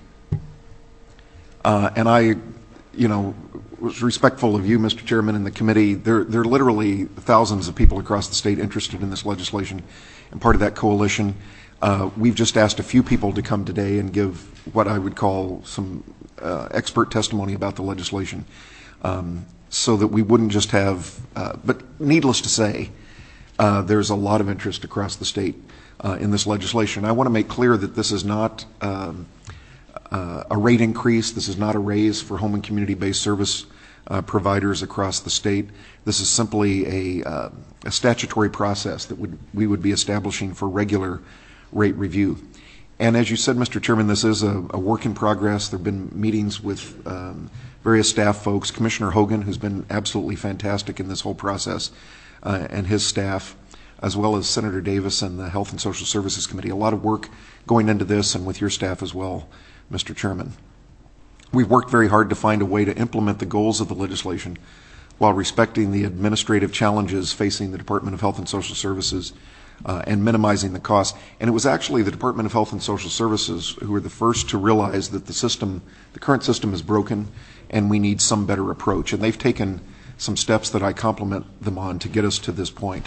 And I, was respectful of you, Mr. Chairman, and the committee. There are literally thousands of people across the state interested in this legislation and part of that coalition. We've just asked a few people to come today and give what I would call some expert testimony about the legislation, so that we wouldn't just have, but needless to say, there's a lot of interest across the state in this legislation. I want to make clear that this is not a rate increase. This is not a raise for home and community-based service providers across the state. This is simply a statutory process that we would be establishing for regular rate review. And as you said, Mr. Chairman, this is a work in progress. There have been meetings with various staff folks. Commissioner Hogan, who's been absolutely fantastic in this whole process, and his staff, as well as Senator Davis and the Health and Social Services Committee. A lot of work going into this, and with your staff as well, Mr. Chairman. We've worked very hard to find a way to implement the goals of the legislation while respecting the administrative challenges facing the Department of Health and Social Services and minimizing the cost. And it was actually the Department of Health and Social Services who were the first to realize that the current system is broken and we need some better approach. And they've taken some steps that I compliment them on to get us to this point.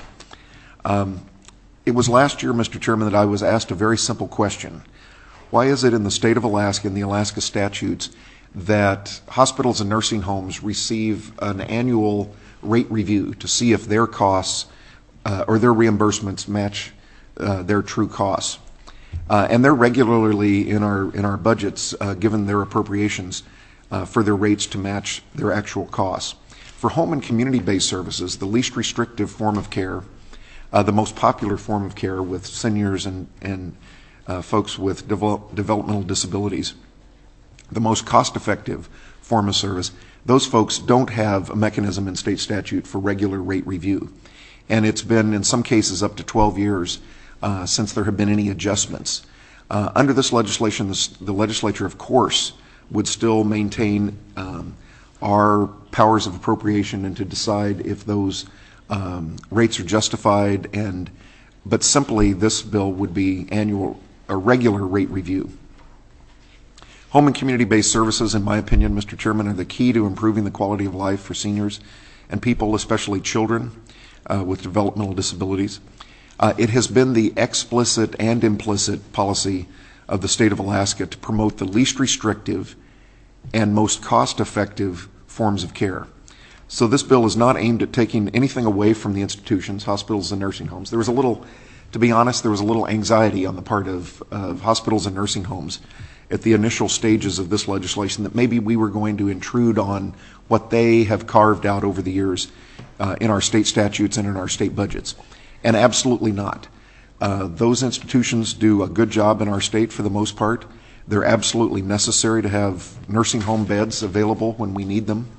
It was last year, Mr. Chairman, that I was asked a very simple question. Why is it in the state of Alaska, in the Alaska statutes, that hospitals and nursing homes receive an annual rate review to see if their costs or their reimbursements match their true costs? And they're regularly in our budgets given their appropriations for their rates to match their actual costs. For home and community-based services, the least restrictive form of care, the most popular form of care with seniors and folks with developmental disabilities, the most cost-effective form of service, those folks don't have a mechanism in state statute for regular rate review. And it's been, in some cases, up to 12 years since there have been any adjustments. Under this legislation, the legislature, of course, would still maintain our powers of appropriation and to decide if those rates are justified, but simply this bill would be a regular rate review. Home and community-based services, in my opinion, Mr. Chairman, are the key to improving the quality of life for seniors and people, especially children. with developmental disabilities. It has been the explicit and implicit policy of the state of Alaska to promote the least restrictive and most cost-effective forms of care. So this bill is not aimed at taking anything away from the institutions, hospitals and nursing homes. There was a little, to be honest, there was a little anxiety on the part of hospitals and nursing homes at the initial stages of this legislation that maybe we were going to intrude on what they have carved out over the years in our state statutes and in our state budgets. And absolutely not. Those institutions do a good job in our state for the most part. They're absolutely necessary to have nursing home beds available when we need them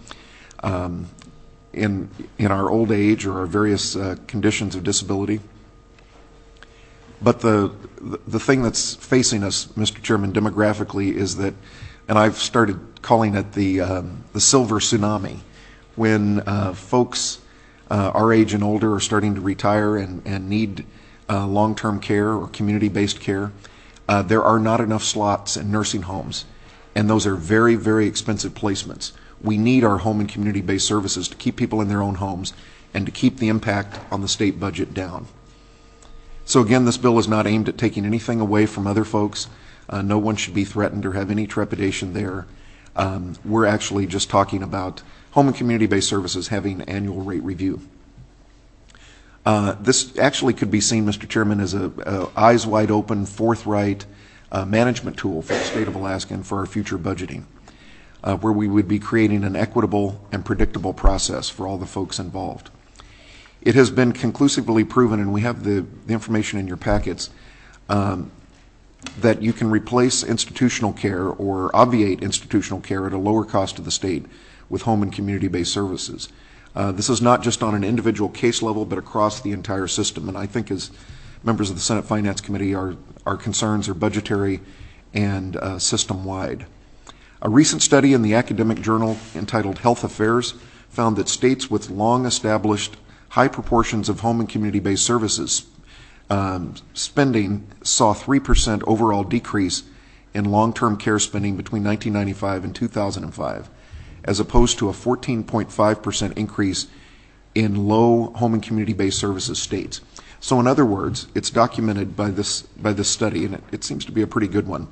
in our old age or our various conditions of disability. But the thing that's facing us, Mr. Chairman, demographically is that, and I've started calling it the silver tsunami, when folks our age and older are starting to retire and need long-term care or community-based care. There are not enough slots in nursing homes, and those are very, very expensive placements. We need our home and community-based services to keep people in their own homes and to keep the impact on the state budget down. So again, this bill is not aimed at taking anything away from other folks. No one should be threatened or have any trepidation there. We're actually just talking about home and community-based services having annual rate review. This actually could be seen, Mr. Chairman, as a eyes wide open, forthright management tool for the state of Alaska and for our future budgeting, where we would be creating an equitable and predictable process for all the folks involved. It has been conclusively proven, and we have the information in your packets, that you can replace institutional care or obviate institutional care at a lower cost to the state with home and community-based services. This is not just on an individual case level, but across the entire system. And I think as members of the Senate Finance Committee, our concerns are budgetary and system-wide. A recent study in the academic journal entitled Health Affairs found that states with long-established high proportions of home and community-based services spending saw 3% overall decrease in long-term care spending between 1995 and 2005, as opposed to a 14.5% increase in low home and community-based services states. So in other words, it's documented by this study, and it seems to be a pretty good one,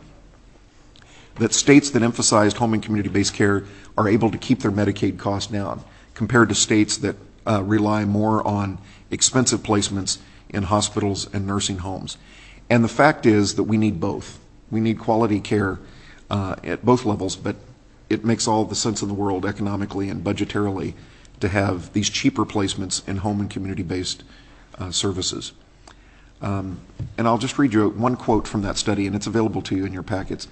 that states that emphasized home and community-based care are able to keep their Medicaid costs down compared to states that rely more on expensive placements in hospitals and nursing homes. And the fact is that we need both. We need quality care at both levels, but it makes all the sense in the world economically and budgetarily to have these cheaper placements in home and community-based services. And I'll just read you one quote from that study, and it's available to you in your packets.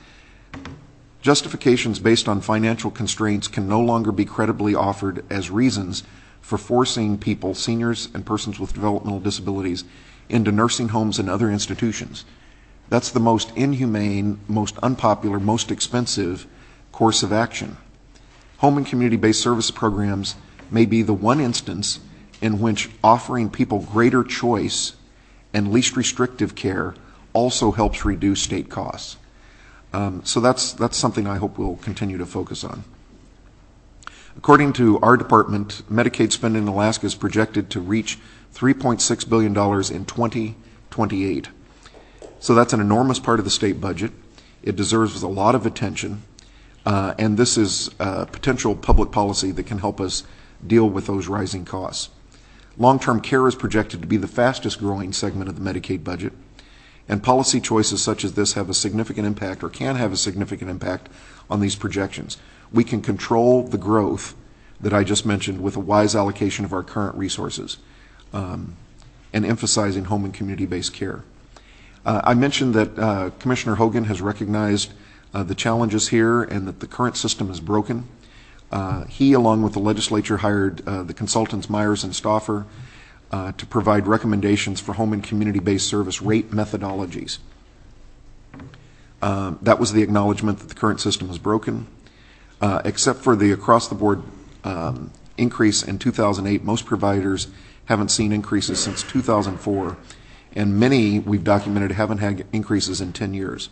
Justifications based on financial constraints can no longer be credibly offered as reasons for forcing people, seniors and persons with developmental disabilities, into nursing homes and other institutions. That's the most inhumane, most unpopular, most expensive course of action. Home and community-based service programs may be the one instance in which offering people greater choice and least restrictive care also helps reduce state costs. So that's something I hope we'll continue to focus on. According to our department, Medicaid spending in Alaska is projected to reach $3.6 billion in 2028. So that's an enormous part of the state budget. It deserves a lot of attention, and this is potential public policy that can help us deal with those rising costs. Long-term care is projected to be the fastest growing segment of the Medicaid budget, and policy choices such as this have a significant impact, or can have a significant impact, on these projections. We can control the growth that I just mentioned with a wise allocation of our current resources and emphasizing home and community-based care. I mentioned that Commissioner Hogan has recognized the challenges here and that the current system is broken. He, along with the legislature, hired the consultants Myers and Stauffer to provide recommendations for home and community-based service rate methodologies. That was the acknowledgement that the current system is broken. Except for the across-the-board increase in 2008, most providers haven't seen increases since 2004, and many we've documented haven't had increases in 10 years.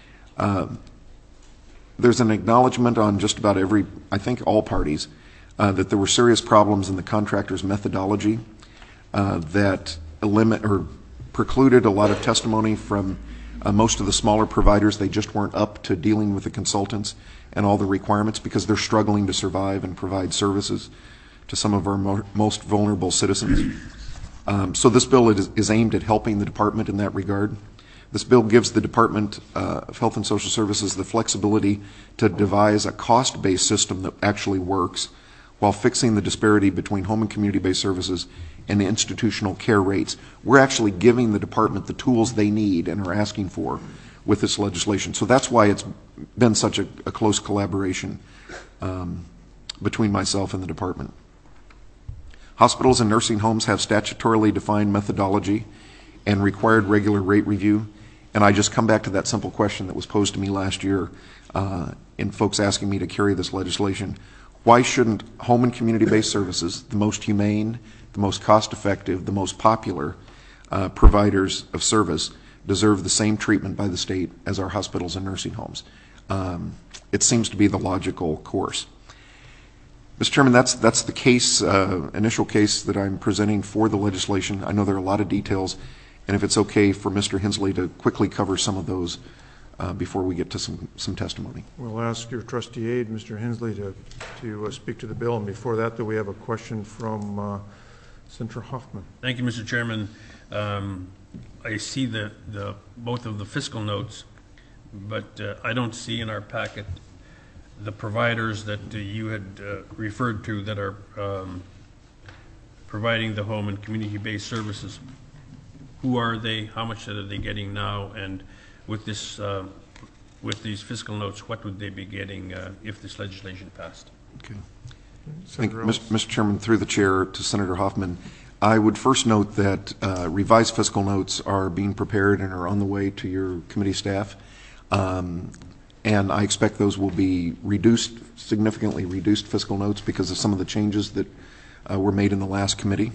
There's an acknowledgement on just about I think all parties, that there were serious problems in the contractor's methodology. that precluded a lot of testimony from most of the smaller providers. They just weren't up to dealing with the consultants and all the requirements because they're struggling to survive and provide services to some of our most vulnerable citizens. So this bill is aimed at helping the department in that regard. This bill gives the Department of Health and Social Services the flexibility to devise a cost-based system that actually works while fixing the disparity between home and community-based services and institutional care rates. We're actually giving the department the tools they need and are asking for with this legislation. So that's why it's been such a close collaboration between myself and the department. Hospitals and nursing homes have statutorily defined methodology and required regular rate review. And I just come back to that simple question that was posed to me last year in folks asking me to carry this legislation. Why shouldn't home and community-based services, the most humane, the most cost-effective, the most popular providers of service, deserve the same treatment by the state as our hospitals and nursing homes? It seems to be the logical course. Mr. Chairman, that's the case, initial case that I'm presenting for the legislation. I know there are a lot of details, and if it's okay for Mr. Hensley to quickly cover some of those before we get to some testimony. We'll ask your trustee aide, Mr. Hensley, to speak to the bill. And before that, we have a question from Senator Hoffman. Thank you, Mr. Chairman. I see both of the fiscal notes, but I don't see in our packet the providers that you had referred to that are providing the home and community-based services. Who are they? How much are they getting now? And with this, with these fiscal notes, what would they be getting if this legislation passed? Okay. Thank you, Mr. Chairman, through the chair to Senator Hoffman. I would first note that revised fiscal notes are being prepared and are on the way to your committee staff. And I expect those will be significantly reduced fiscal notes because of some of the changes that were made in the last committee.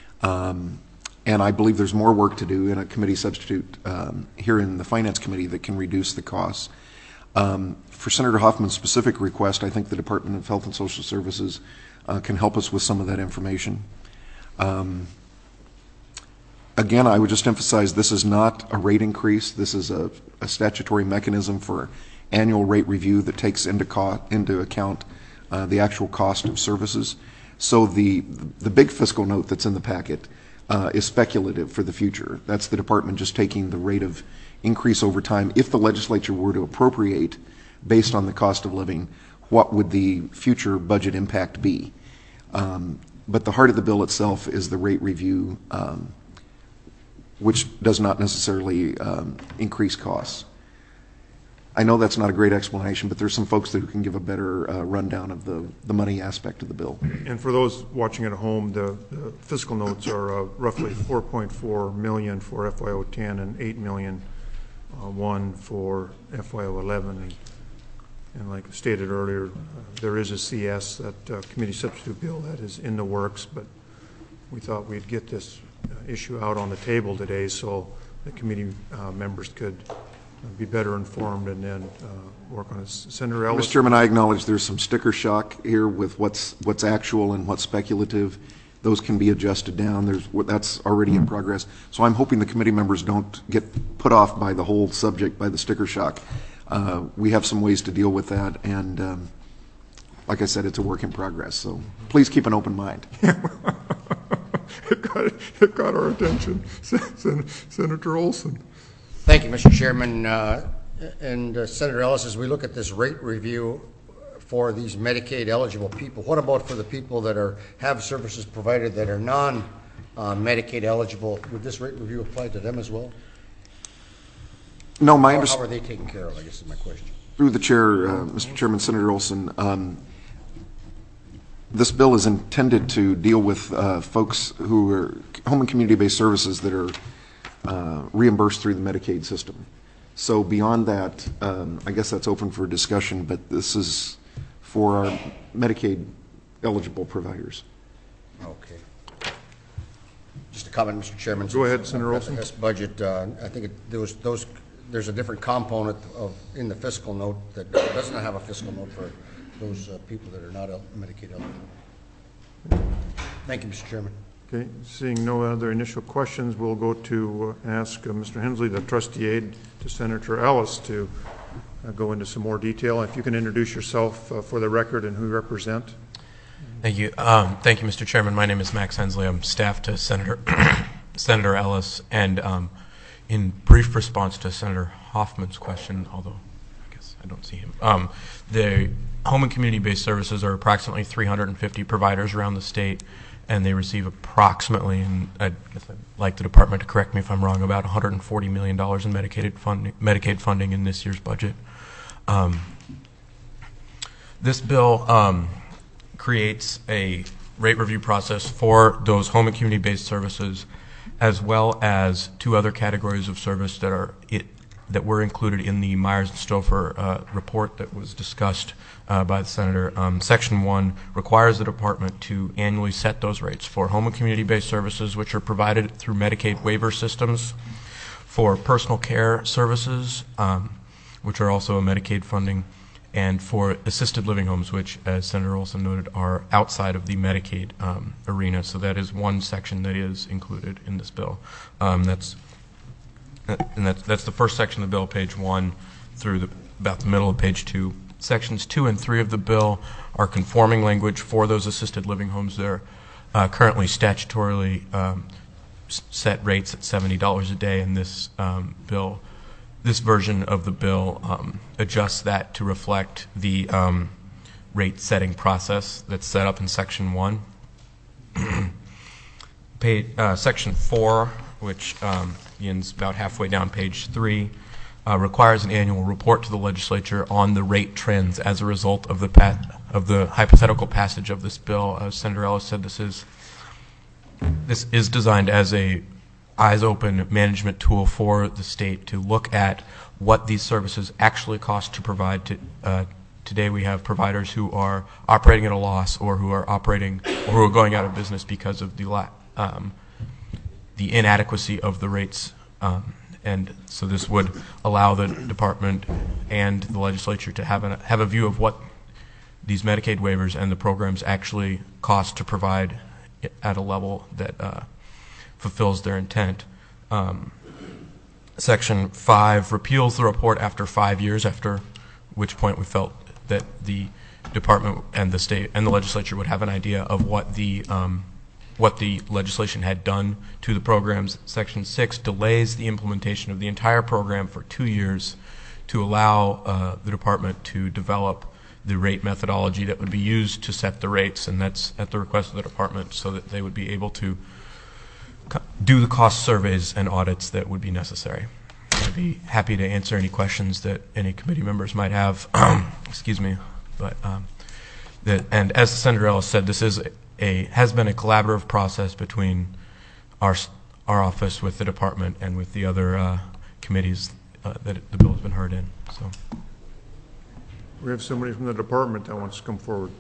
And I believe there's more work to do in a committee substitute here in the Finance Committee that can reduce the costs. For Senator Hoffman's specific request, I think the Department of Health and Social Services can help us with some of that information. Again, I would just emphasize this is not a rate increase. This is a statutory mechanism for annual rate review that takes into account the actual cost of services. So the big fiscal note that's in the packet is speculative for the future. That's the department just taking the rate of increase over time. If the legislature were to appropriate based on the cost of living, what would the future budget impact be? But the heart of the bill itself is the rate review, which does not necessarily increase costs. I know that's not a great explanation, but there's some folks that can give a better rundown of the money aspect of the bill. And for those watching at home, the fiscal notes are roughly $4.4 million for FY010 and $8 million for FY011. And like stated earlier, there is a CS, that committee substitute bill, that is in the works, but we thought we'd get this issue out on the table today so the committee members could be better informed and then work on it. Senator Ellis. Mr. Chairman, I acknowledge there's some sticker shock here with what's actual and what's speculative. Those can be adjusted down. That's already in progress. So I'm hoping the committee members don't get put off by the whole subject, by the sticker shock. We have some ways to deal with that, and like I said, it's a work in progress. So please keep an open mind. It got our attention. Senator Olson. Thank you, Mr. Chairman. And Senator Ellis, as we look at this rate review for these Medicaid eligible people, what about for the people that have services provided that are non-Medicaid eligible? Would this rate review apply to them as well? No, my understanding. How are they taken care of, I guess is my question. Through the chair, Mr. Chairman, Senator Olson, this bill is intended to deal with folks who are home and community-based services that are reimbursed through the Medicaid system. So beyond that, I guess that's open for discussion, but this is for our Medicaid eligible providers. Okay. Just a comment, Mr. Chairman. Go ahead, Senator Olson. This budget, I think there's a different component in the fiscal note that doesn't have a fiscal note for those people that are not Medicaid eligible. Thank you, Mr. Chairman. Okay, seeing no other initial questions, we'll go to ask Mr. Hensley, the trustee aide to Senator Ellis, to go into some more detail. If you can introduce yourself for the record and who you represent. Thank you. Thank you, Mr. Chairman. My name is Max Hensley. I'm staff to Senator Ellis, and in brief response to Senator Hoffman's question, although I guess I don't see him, the home and community-based services are approximately 350 providers around the state, and they receive approximately, and I'd like the department to correct me if I'm wrong, about $140 million in Medicaid funding in this year's budget. This bill creates a rate review process for those home and community-based services, as well as two other categories of service that were included in the Myers and Stouffer report that was discussed by the Senator. Section 1 requires the department to annually set those rates for home and community-based services, which are provided through Medicaid waiver systems, for personal care services, which are also a Medicaid funding, and for assisted living homes, which, as Senator Olson noted, are outside of the Medicaid arena. So that is one section that is included in this bill. That's the first section of the bill, page 1, through about the middle of page 2. Sections 2 and 3 of the bill are conforming language for those assisted living homes. They're currently statutorily set rates at $70 a day, and this version of the bill adjusts that to reflect the rate setting process that's set up in Section 1. Section 4, which begins about halfway down page 3, requires an annual report to the legislature on the rate trends as a result of the hypothetical passage of this bill. As Senator Ellis said, this is designed as a eyes-open management tool for the state to look at what these services actually cost to provide. Today we have providers who are operating at a loss, or who are going out of business because of the inadequacy of the rates. And so this would allow the department and the legislature to have a view of what these Medicaid waivers and the programs actually cost to provide at a level that fulfills their intent. Section 5 repeals the report after 5 years, after which point we felt that the department and the state and the legislature would have an idea of what the legislation had done to the programs. Section 6 delays the implementation of the entire program for 2 years to allow the department to develop the rate methodology that would be used to set the rates, and that's at the request of the department, so that they would be able to do the cost surveys and audits that would be necessary. I'd be happy to answer any questions that any committee members might have. Excuse me, but and as Senator Ellis said, this has been a collaborative process between our office with the department and with the other committees that the bill has been heard in. So we have somebody from the department that wants to come forward.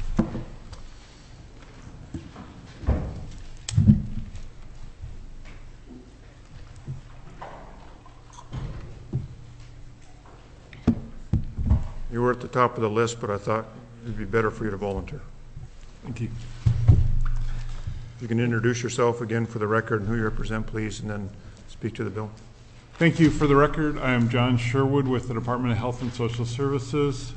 You were at the top of the list, but I thought it'd be better for you to volunteer. Thank you. You can introduce yourself again for the record and who you represent, please, and then speak to the bill. Thank you. For the record, I am John Sherwood with the Department of Health and Social Services.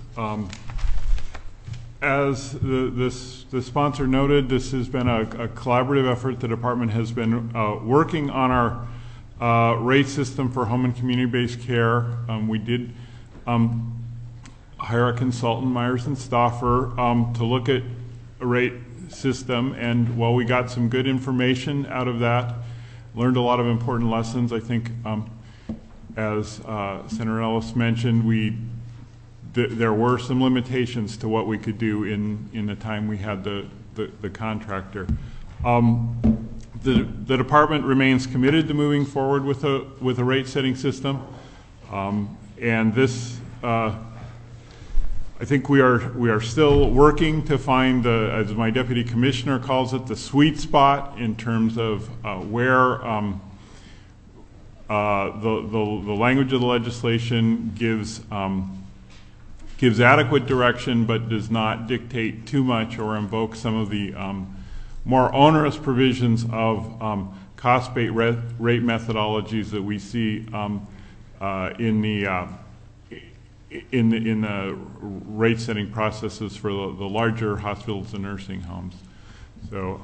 As the sponsor noted, this has been a collaborative effort. The department has been working on our rate system for home and community-based care. We did hire a consultant, Myers and Stouffer, to look at a rate system, and while we got some good information out of that, learned a lot of important lessons. I think, as Senator Ellis mentioned, there were some limitations to what we could do in the time we had the contractor. The department remains committed to moving forward with a rate setting system, and this. I think we are still working to find as my deputy commissioner calls it, the sweet spot in terms of where the language of the legislation gives adequate direction, but does not dictate too much or invoke some of the more onerous provisions of cost-based rate methodologies that we see in the rate-setting processes for the larger hospitals and nursing homes. So,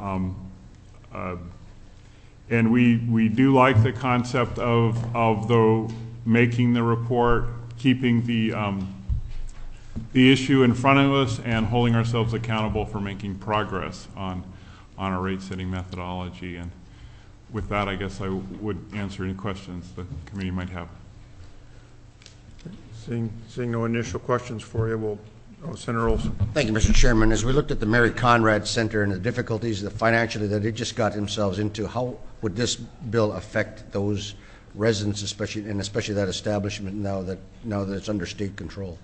and we do like the concept of making the report, keeping the issue in front of us, and holding ourselves accountable for making progress on a rate-setting methodology. And with that, I guess I would answer any questions the committee might have. Seeing no initial questions for you, Senator Olson. Thank you, Mr. Chairman. As we looked at the Mary Conrad Center and the difficulties financially that it just got themselves into, how would this bill affect those residents, especially that establishment now that it's under state control?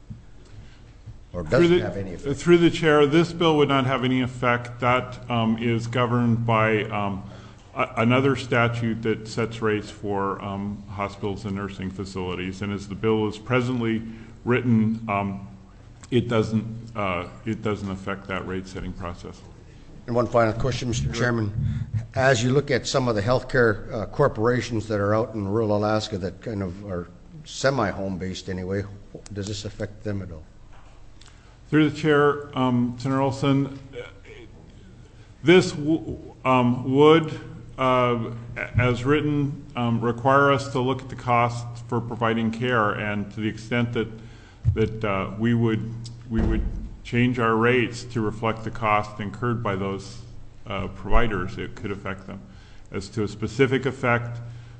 Or does it have any effect? Through the chair, this bill would not have any effect. That is governed by another statute that sets rates for hospitals and nursing facilities. And as the bill is presently written, it doesn't affect that rate setting process. And one final question, Mr. Chairman. As you look at some of the healthcare corporations that are out in rural Alaska that kind of are semi-home based anyway, does this affect them at all? Through the chair, Senator Olson, this would, as written, require us to look at the cost for providing care, and to the extent that we would change our rates to reflect the cost incurred by those providers, it could affect them. As to a specific effect,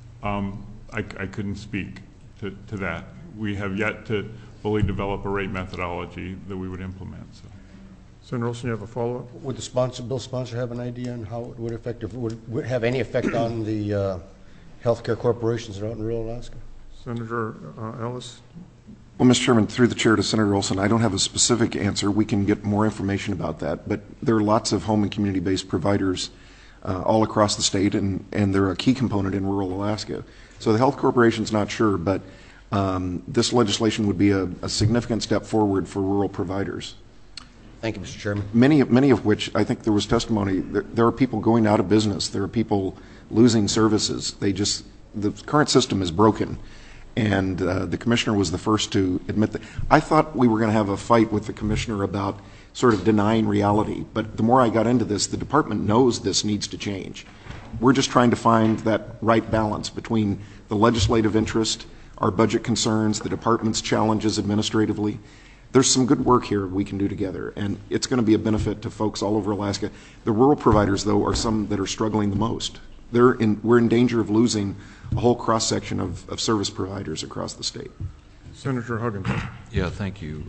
I couldn't speak to that. We have yet to fully develop a rate methodology that we would implement. So. Senator Olson, you have a follow-up? Would the bill sponsor have an idea on how it would affect, if it would have any effect on the healthcare corporations that are out in rural Alaska? Senator Ellis? Well, Mr. Chairman, through the chair to Senator Olson, I don't have a specific answer. We can get more information about that, but there are lots of home and community-based providers all across the state, and they're a key component in rural Alaska. So the health corporation's not sure, but this legislation would be a significant step forward for rural providers. Thank you, Mr. Chairman. Many of which, I think there was testimony, there are people going out of business. There are people losing services. The current system is broken. And the commissioner was the first to admit that. I thought we were going to have a fight with the commissioner about sort of denying reality. But the more I got into this, the department knows this needs to change. We're just trying to find that right balance between the legislative interest, our budget concerns, the department's challenges administratively. There's some good work here we can do together, and it's going to be a benefit to folks all over Alaska. The rural providers, though, are some that are struggling the most. We're in danger of losing a whole cross-section of service providers across the state. Senator Huggins. Yeah, thank you.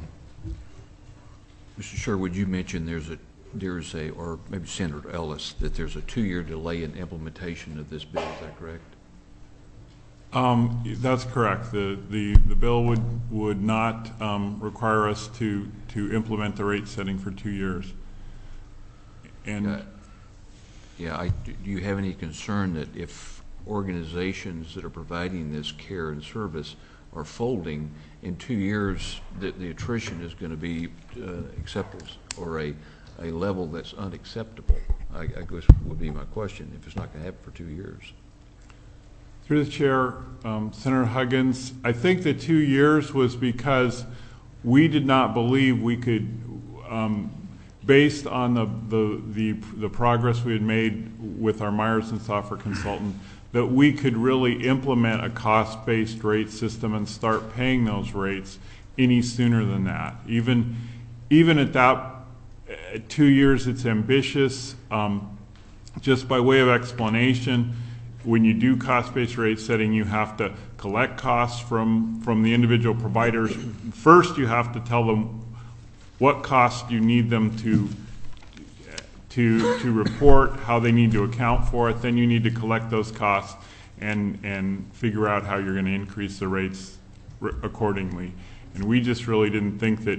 Mr. Sherwood, you mentioned or maybe Senator Ellis, that there's a 2-year delay in implementation of this bill. Is that correct? That's correct. The bill would not require us to implement the rate setting for 2 years. And do you have any concern that if organizations that are providing this care and service are folding in 2 years, that the attrition is going to be acceptable, or a level that's unacceptable? I guess would be my question, if it's not going to happen for 2 years. Through the chair, Senator Huggins, I think the 2 years was because we did not believe we could, based on the progress we had made with our Meyerson software consultant, that we could really implement a cost-based rate system and start paying those rates any sooner than that. Even at that 2 years, it's ambitious. Just by way of explanation, when you do cost-based rate setting, you have to collect costs from the individual providers. First, you have to tell them what costs you need them to report, how they need to account for it. Then you need to collect those costs and figure out how you're going to increase the rates accordingly. And we just really didn't think that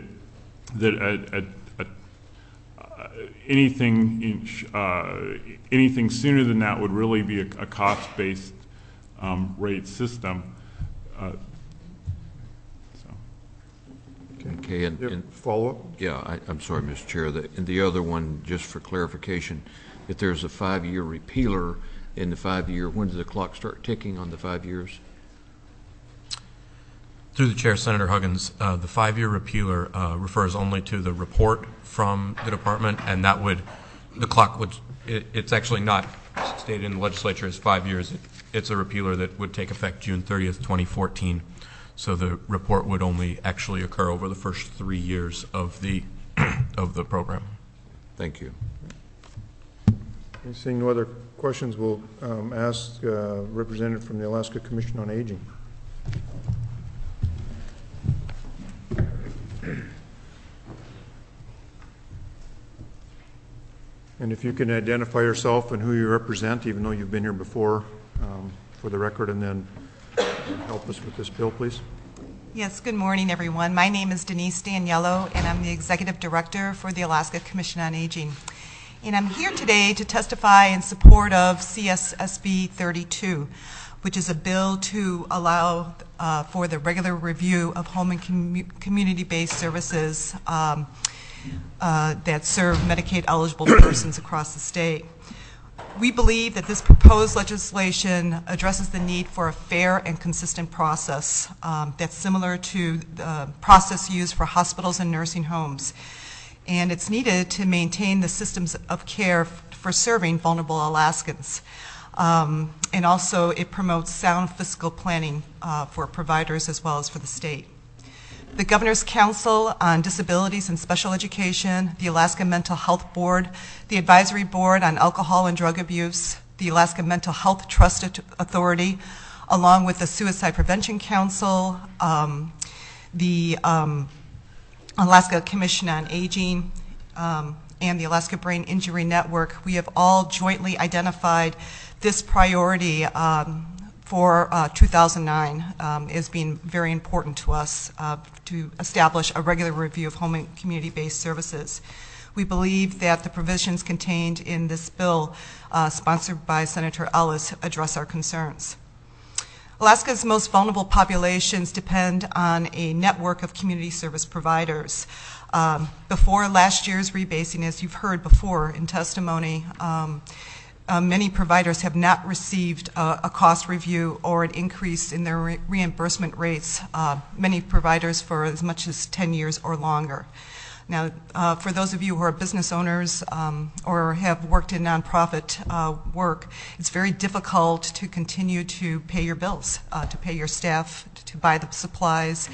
anything sooner than that would really be a cost-based rate system. Okay. Okay, and follow-up? Yeah, I'm sorry, Mr. Chair. And the other one, just for clarification, if there's a 5-year repealer in the 5-year, when does the clock start ticking on the 5 years? Through the chair, Senator Huggins, the 5-year repealer refers only to the report from the department, and that would, the clock would, it's actually not stated in the legislature as 5 years. It's a repealer that would take effect June 30th, 2014. So the report would only actually occur over the first 3 years of the of the program. Thank you. Seeing no other questions, we'll ask representative from the Alaska Commission on Aging. And if you can identify yourself and who you represent, even though you've been here before, for the record, and then help us with this bill, please. Yes, good morning, everyone. My name is Denise Daniello, and I'm the Executive Director for the Alaska Commission on Aging. And I'm here today to testify in support of CSSB 32, which is a bill to allow for the regular review of home and community-based services that serve Medicaid-eligible persons across the state. We believe that this proposed legislation addresses the need for a fair and consistent process that's similar to the process used for hospitals and nursing homes. And it's needed to maintain the systems of care for serving vulnerable Alaskans. And also it promotes sound fiscal planning for providers as well as for the state. The Governor's Council on Disabilities and Special Education, the Alaska Mental Health Board, the Advisory Board on Alcohol and Drug Abuse, the Alaska Mental Health Trust Authority, along with the Suicide Prevention Council, the Alaska Commission on Aging, and the Alaska Brain Injury Network, we have all jointly identified this priority for 2009 as being very important to us to establish a regular review of home and community-based services. We believe that the provisions contained in this bill, sponsored by Senator Ellis, address our concerns. Alaska's most vulnerable populations depend on a network of community service providers. Before last year's rebasing, as you've heard before in testimony, many providers have not received a cost review or an increase in their reimbursement rates, many providers for as much as 10 years or longer. Now, for those of you who are business owners or have worked in nonprofit work, it's very difficult to continue to pay your bills, to pay your staff, to buy the supplies,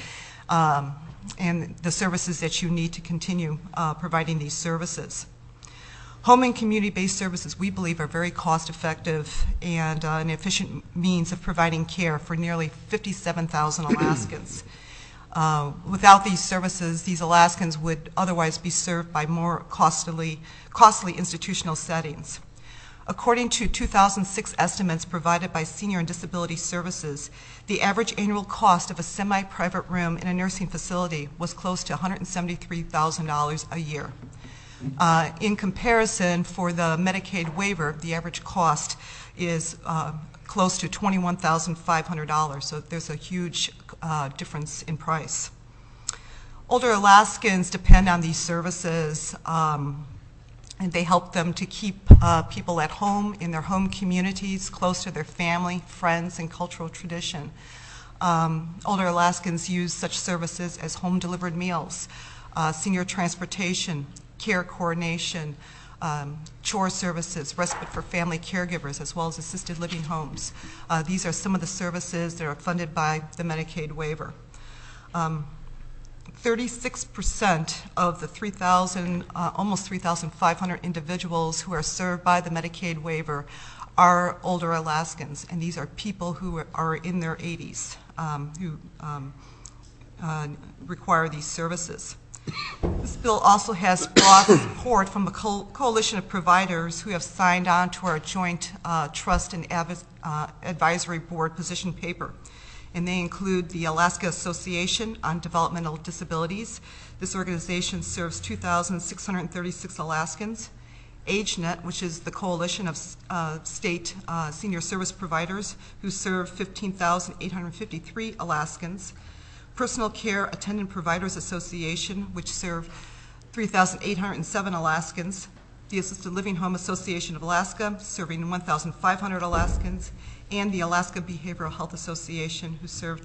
and the services that you need to continue providing these services. Home and community-based services, we believe, are very cost-effective and an efficient means of providing care for nearly 57,000 Alaskans. Without these services, these Alaskans would otherwise be served by more costly institutional settings. According to 2006 estimates provided by Senior and Disability Services, the average annual cost of a semi-private room in a nursing facility was close to $173,000 a year. In comparison, for the Medicaid waiver, the average cost is close to $21,500, so there's a huge difference in price. Older Alaskans depend on these services, and they help them to keep people at home in their home communities, close to their family, friends, and cultural tradition. Older Alaskans use such services as home-delivered meals, senior transportation, care coordination, chore services, respite for family caregivers, as well as assisted living homes. These are some of the services that are funded by the Medicaid waiver. 36% of the almost 3,500 individuals who are served by the Medicaid waiver are older Alaskans, and these are people who are in their 80s who require these services. This bill also has broad support from a coalition of providers who have signed on to our joint trust and advisory board position paper. And they include the Alaska Association on Developmental Disabilities. This organization serves 2,636 Alaskans. AgeNet, which is the coalition of state senior service providers who serve 15,853 Alaskans. Personal Care Attendant Providers Association, which serve 3,807 Alaskans, the Assisted Living Home Association of Alaska, serving 1,500 Alaskans, and the Alaska Behavioral Health Association, who serve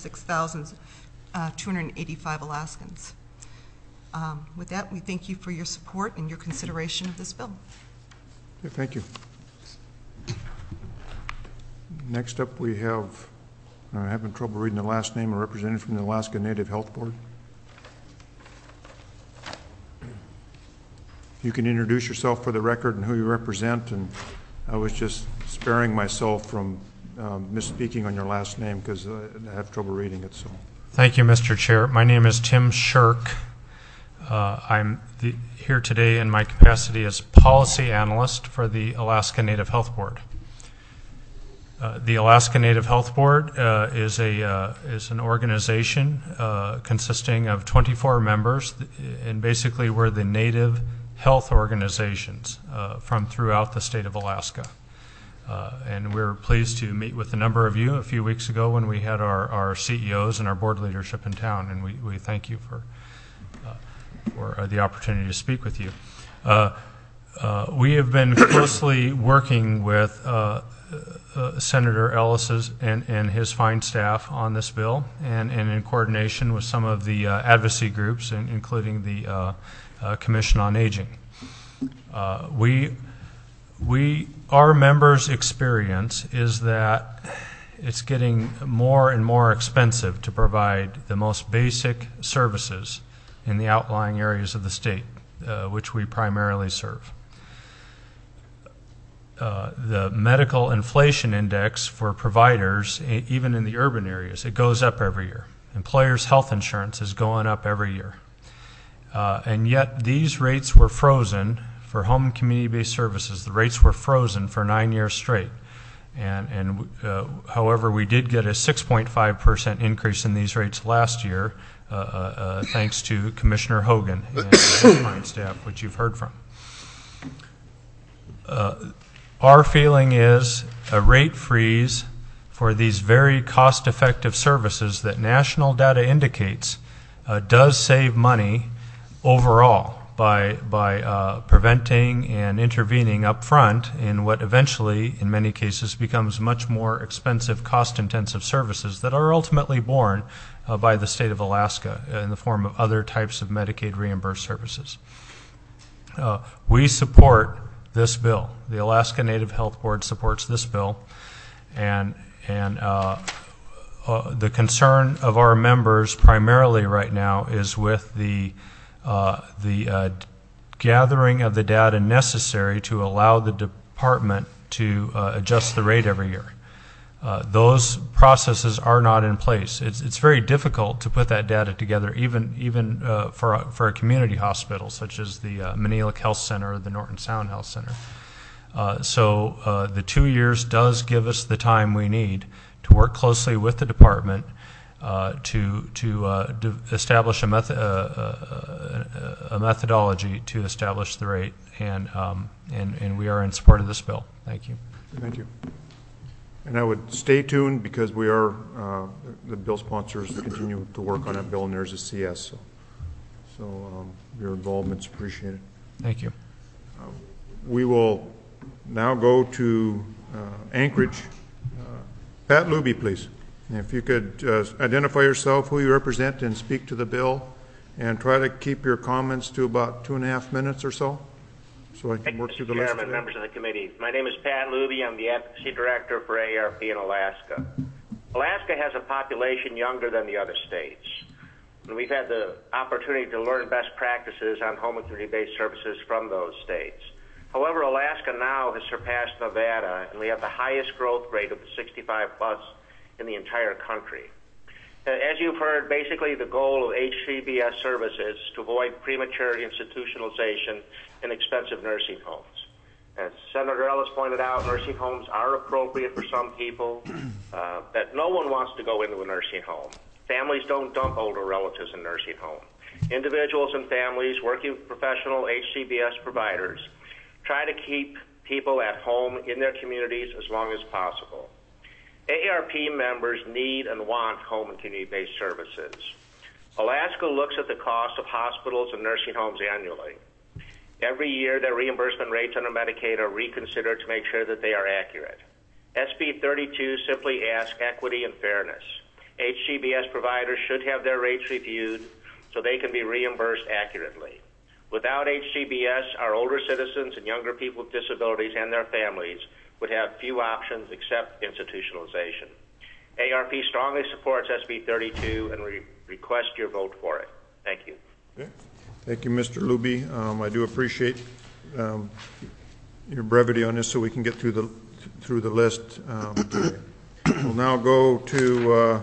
26,285 Alaskans. With that, we thank you for your support and your consideration of this bill. Okay, thank you. Next up, we have, I'm having trouble reading the last name, a representative from the Alaska Native Health Board. You can introduce yourself for the record and who you represent, and I was just sparing myself from misspeaking on your last name because I have trouble reading it. So, thank you, Mr. Chair. My name is Tim Shirk. I'm here today in my capacity as policy analyst for the Alaska Native Health Board. The Alaska Native Health Board is an organization consisting of 24 members, and basically we're the Native health organizations from throughout the state of Alaska. And we're pleased to meet with a number of you a few weeks ago when we had our CEOs and our board leadership in town, and we thank you for the opportunity to speak with you. We have been closely working with Senator Ellis and his fine staff on this bill, and in coordination with some of the advocacy groups, including the Commission on Aging. Our members' experience is that it's getting more and more expensive to provide the most basic services in the outlying areas of the state, which we primarily serve. The medical inflation index for providers, even in the urban areas, it goes up every year. Employers' health insurance is going up every year. And yet these rates were frozen for home and community-based services. The rates were frozen for 9 years straight. And however, we did get a 6.5% increase in these rates last year, thanks to Commissioner Hogan and his fine staff, which you've heard from. Our feeling is a rate freeze for these very cost-effective services that national data indicates does save money overall by preventing and intervening up front in what eventually, in many cases, becomes much more expensive, cost-intensive services that are ultimately borne by the state of Alaska in the form of other types of Medicaid reimbursed services. We support this bill. The Alaska Native Health Board supports this bill, and the concern of our members primarily right now is with the gathering of the data necessary to allow the department to adjust the rate every year. Those processes are not in place. It's very difficult to put that data together, even for a community hospital such as the Manilac Health Center or the Norton Sound Health Center. So the 2 years does give us the time we need to work closely with the department to establish a methodology to establish the rate, and we are in support of this bill. Thank you. Thank you. And I would stay tuned because we are the bill sponsors continue to work on that bill, and there's a CS. So your involvement's appreciated. Thank you. We will now go to Anchorage. Pat Luby, please. If you could identify yourself, who you represent, and speak to the bill, and try to keep your comments to about 2.5 minutes or so I can work through the list. Chairman, members of the committee, my name is Pat Luby. I'm the advocacy director for AARP in Alaska. Alaska has a population younger than the other states, and we've had the opportunity to learn best practices on home and community-based services from those states. However, Alaska now has surpassed Nevada, and we have the highest growth rate of the 65+ in the entire country. As you've heard, basically the goal of HCBS services is to avoid premature institutionalization in expensive nursing homes. As Senator Ellis pointed out, nursing homes are appropriate for some people, that no one wants to go into a nursing home. Families don't dump older relatives in nursing homes. Individuals and families working with professional HCBS providers try to keep people at home in their communities as long as possible. AARP members need and want home and community-based services. Alaska looks at the cost of hospitals and nursing homes annually. Every year, their reimbursement rates under Medicaid are reconsidered to make sure that they are accurate. SB 32 simply asks equity and fairness. HCBS providers should have their rates reviewed so they can be reimbursed accurately. Without HCBS, our older citizens and younger people with disabilities and their families would have few options except institutionalization. ARP strongly supports SB 32 and request your vote for it. Thank you. Okay. Thank you, Mr. Luby. I do appreciate your brevity on this so we can get through the list. We'll now go to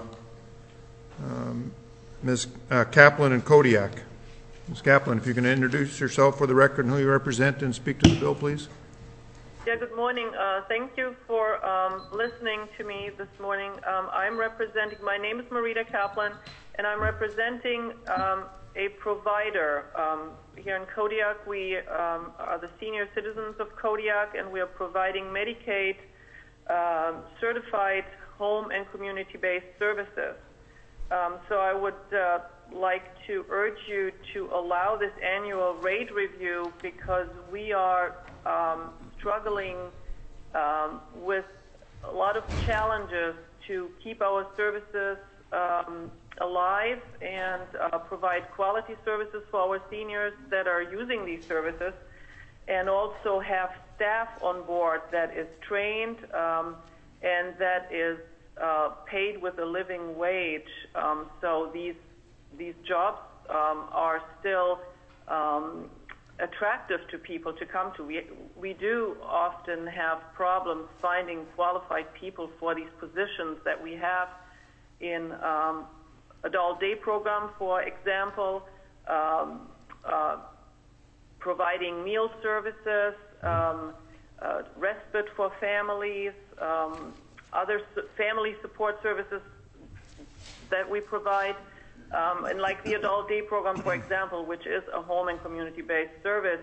Ms. Kaplan and Kodiak. Ms. Kaplan, if you can introduce yourself for the record and who you represent and speak to the bill, please. Yeah, good morning. Thank you for listening to me this morning. My name is Marita Kaplan, and I'm representing a provider. Here in Kodiak, we are the senior citizens of Kodiak, and we are providing Medicaid certified home and community-based services. So I would like to urge you to allow this annual rate review because we are struggling with a lot of challenges to keep our services alive and provide quality services for our seniors that are using these services, and also have staff on board that is trained and that is paid with a living wage. So these jobs are still attractive to people to come to. We do often have problems finding qualified people for these positions that we have in adult day program, for example, providing meal services, respite for families, other family support services that we provide. And like the adult day program, for example, which is a home and community-based service,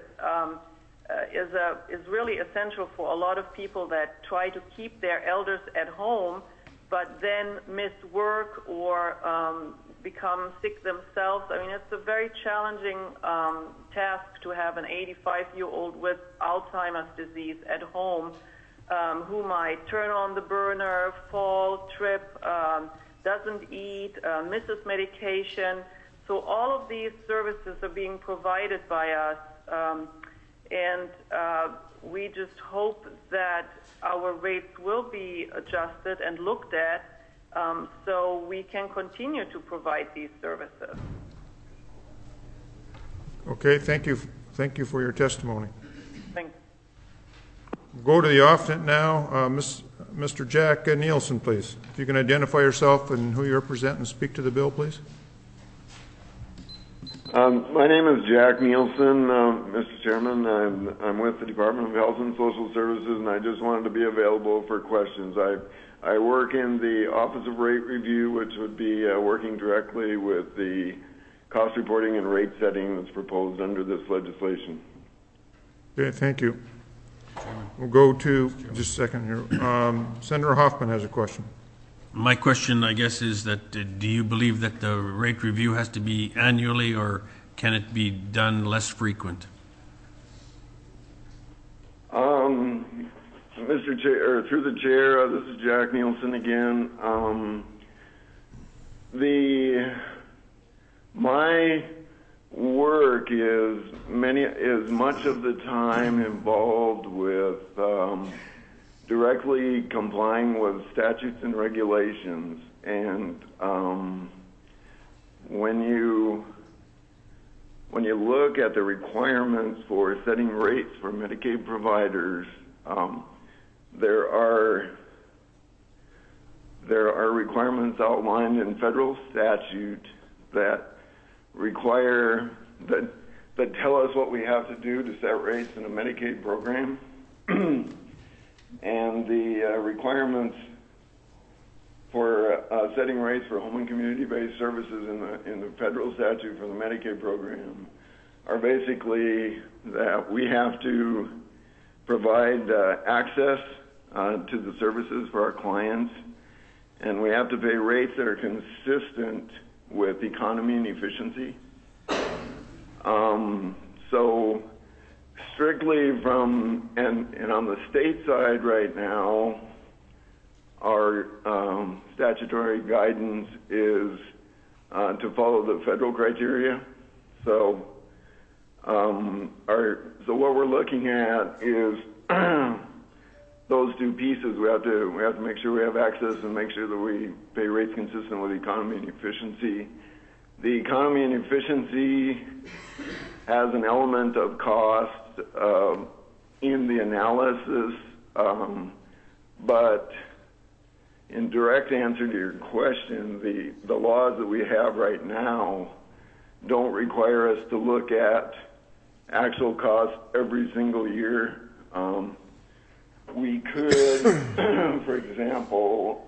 is really essential for a lot of people that try to keep their elders at home, but then miss work or become sick themselves. I mean, it's a very challenging task to have an 85-year-old with Alzheimer's disease at home who might turn on the burner, fall, trip, doesn't eat, misses medication. So all of these services are being provided by us, and we just hope that our rates will be adjusted and looked at so we can continue to provide these services. Okay, thank you. Thank you for your testimony. Thanks. We'll go to the alternate now. Mr. Jack Nielsen, please. If you can identify yourself and who you represent and speak to the bill, please. My name is Jack Nielsen, Mr. Chairman. I'm with the Department of Health and Social Services, and I just wanted to be available for questions. I work in the Office of Rate Review, which would be working directly with the cost reporting and rate setting that's proposed under this legislation. Okay, thank you. We'll go to, just a second here, Senator Hoffman has a question. My question, I guess, is that do you believe that the rate review has to be annually, or can it be done less frequent? Mr. Chair, through the chair, this is Jack Nielsen again. My work is much of the time involved with directly complying with statutes and regulations, and when you look at the requirements for setting rates for Medicaid providers, there are requirements outlined in federal statute that require that tell us what we have to do to set rates in a Medicaid program. And the requirements for setting rates for home and community-based services in the federal statute for the Medicaid program are basically that we have to provide access to the services for our clients, and we have to pay rates that are consistent with economy and efficiency. So strictly from, and on the state side right now, our statutory guidance is to follow the federal criteria. So so what we're looking at is those two pieces. We have to make sure we have access and make sure that we pay rates consistent with economy and efficiency. The economy and efficiency has an element of cost in the analysis, but in direct answer to your question, the laws that we have right now don't require us to look at actual costs every single year. We could, for example,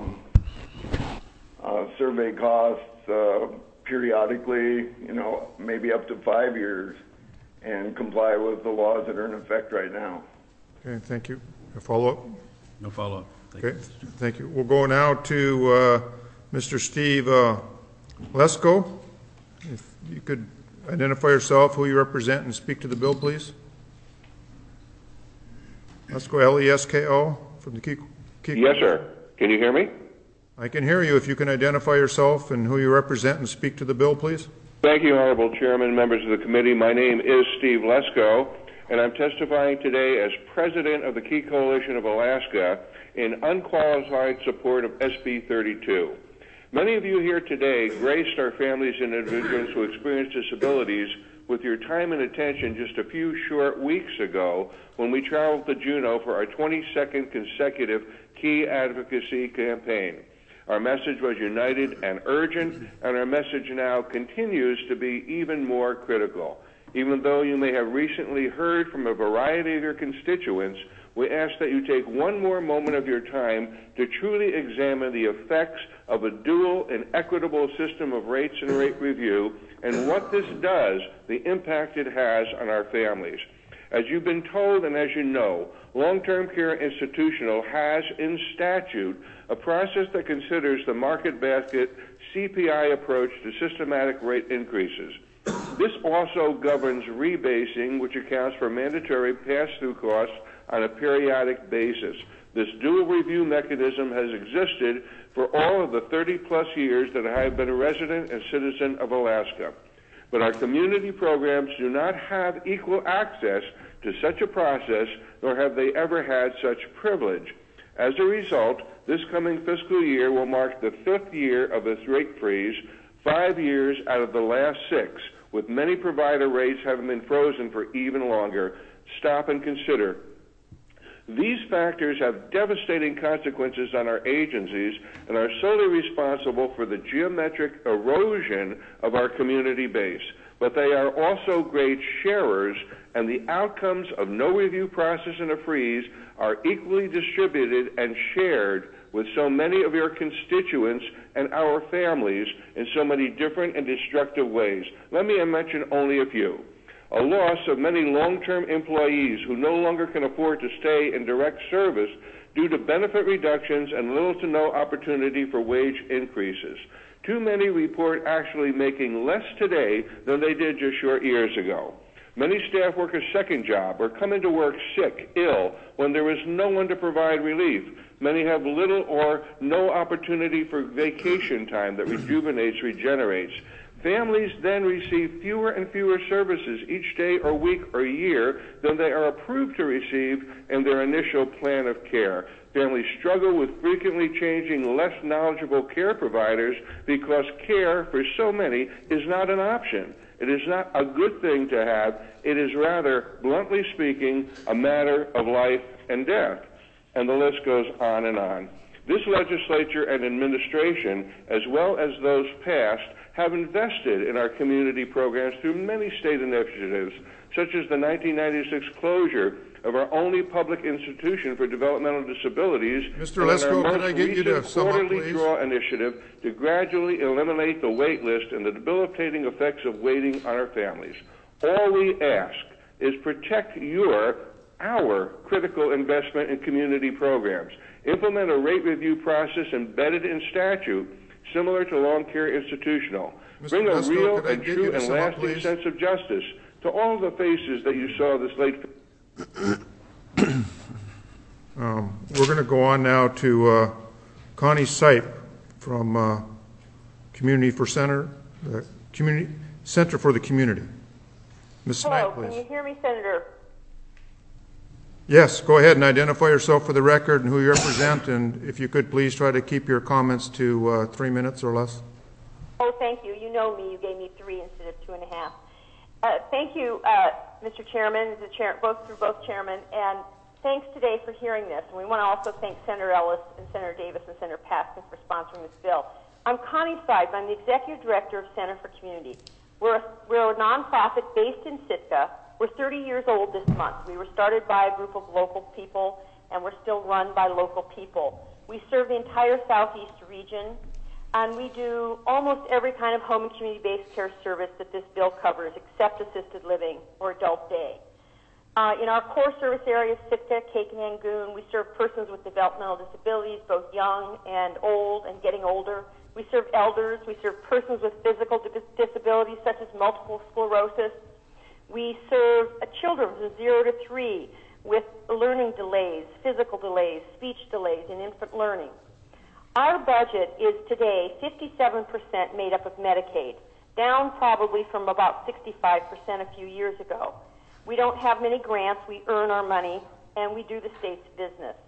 survey costs periodically, maybe up to 5 years, and comply with the laws that are in effect right now. Okay, thank you. A follow-up? No follow-up. Okay, thank you. We'll go now to Mr. Steve Lesko. If you could identify yourself, who you represent, and speak to the bill, please. Lesko, L-E-S-K-O, from the Kiko. Yes, sir. Can you hear me? I can hear you. If you can identify yourself and who you represent and speak to the bill, please. Thank you, Honorable Chairman, members of the committee. My name is Steve Lesko, and I'm testifying today as President of the Key Coalition of Alaska in unqualified support of SB 32. Many of you here today graced our families and individuals who experience disabilities with your time and attention just a few short weeks ago when we traveled to Juneau for our 22nd consecutive Key Advocacy campaign. Our message was united and urgent, and our message now continues to be even more critical. Even though you may have recently heard from a variety of your constituents, we ask that you take one more moment of your time to truly examine the effects of a dual and equitable system of rates and rate review and what this does, the impact it has on our families. As you've been told and as you know, long-term care institutional has in statute a process that considers the market basket CPI approach to systematic rate increases. This also governs rebasing, which accounts for mandatory pass-through costs on a periodic basis. This dual review mechanism has existed for all of the 30-plus years that I have been a resident and citizen of Alaska. But our community programs do not have equal access to such a process, nor have they ever had such privilege. As a result, this coming fiscal year will mark the 5th year of this rate freeze, 5 years out of the last 6, with many provider rates having been frozen for even longer. Stop and consider. These factors have devastating consequences on our agencies and are solely responsible for the geometric erosion of our community base. But they are also great sharers, and the outcomes of no review process and a freeze are equally distributed and shared with so many of your constituents and our families in so many different and destructive ways. Let me mention only a few. A loss of many long-term employees who no longer can afford to stay in direct service due to benefit reductions and little to no opportunity for wage increases. Too many report actually making less today than they did just short years ago. Many staff work a second job or come into work sick, ill, when there is no one to provide relief. Many have little or no opportunity for vacation time that rejuvenates, regenerates. Families then receive fewer and fewer services each day or week or year than they are approved to receive in their initial plan of care. Families struggle with frequently changing, less knowledgeable care providers because care for so many is not an option. It is not a good thing to have. It is rather, bluntly speaking, a matter of life and death. And the list goes on and on. This legislature and administration, as well as those past, have invested in our community programs through many state initiatives, such as the 1996 closure of our only public institution for developmental disabilities, Mr. Lesko, could I get you to sum up, quarterly draw initiative to gradually eliminate the wait list and the debilitating effects of waiting on our families. All we ask is protect your our critical investment in community programs. Implement a rate review process embedded in statute, similar to long care institutional. Bring a real and true and lasting sense of justice to all the faces that you saw this late. We're going to go on now to Connie Sipe from Community for Center, Community Center for the Community. Ms. Hello, Snipe, please. can you hear me, Senator? Yes, go ahead and identify yourself for the record and who you represent, and if you could please try to keep your comments to 3 minutes or less. Oh, thank you. You know me. You gave me 3 instead of 2.5. Thank you, Mr. Chairman, both chairmen, and thanks today for hearing this. And we want to also thank Senator Ellis and Senator Davis and Senator Paskin for sponsoring this bill. I'm Connie Sipe. I'm the Executive Director of Center for Community. We're a nonprofit based in Sitka. We're 30 years old this month. We were started by a group of local people, and we're still run by local people. We serve the entire southeast region, and we do almost every kind of home and community-based care service that this bill covers, except assisted living or adult day. In our core service areas, Sitka, Cake and Yangoon, we serve persons with developmental disabilities, both young and old and getting older. We serve elders. We serve persons with physical disabilities such as multiple sclerosis. We serve children from 0 to 3 with learning delays, physical delays, speech delays, and infant learning. Our budget is today 57% made up of Medicaid, down probably from about 65% a few years ago. We don't have many grants. We earn our money, and we do the state's business.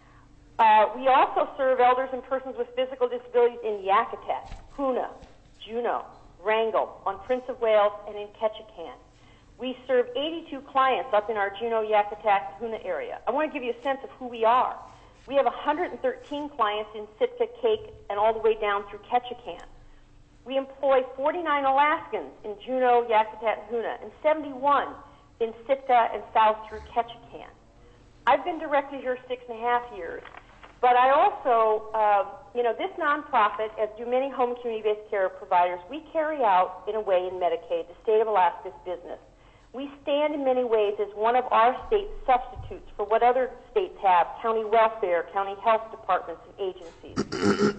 We also serve elders and persons with physical disabilities in Yakutat, Hoonah, Juneau, Wrangell, on Prince of Wales, and in Ketchikan. We serve 82 clients up in our Juneau, Yakutat, Hoonah area. I want to give you a sense of who we are. We have 113 clients in Sitka, Cake, and all the way down through Ketchikan. We employ 49 Alaskans in Juneau, Yakutat, and Hoonah, and 71 in Sitka and south through Ketchikan. I've been director here 6.5 years, but I also, this nonprofit, as do many home and community-based care providers, we carry out, in a way, in Medicaid, the state of Alaska's business. We stand in many ways as one of our state's substitutes for what other states have, county welfare, county health departments, and agencies.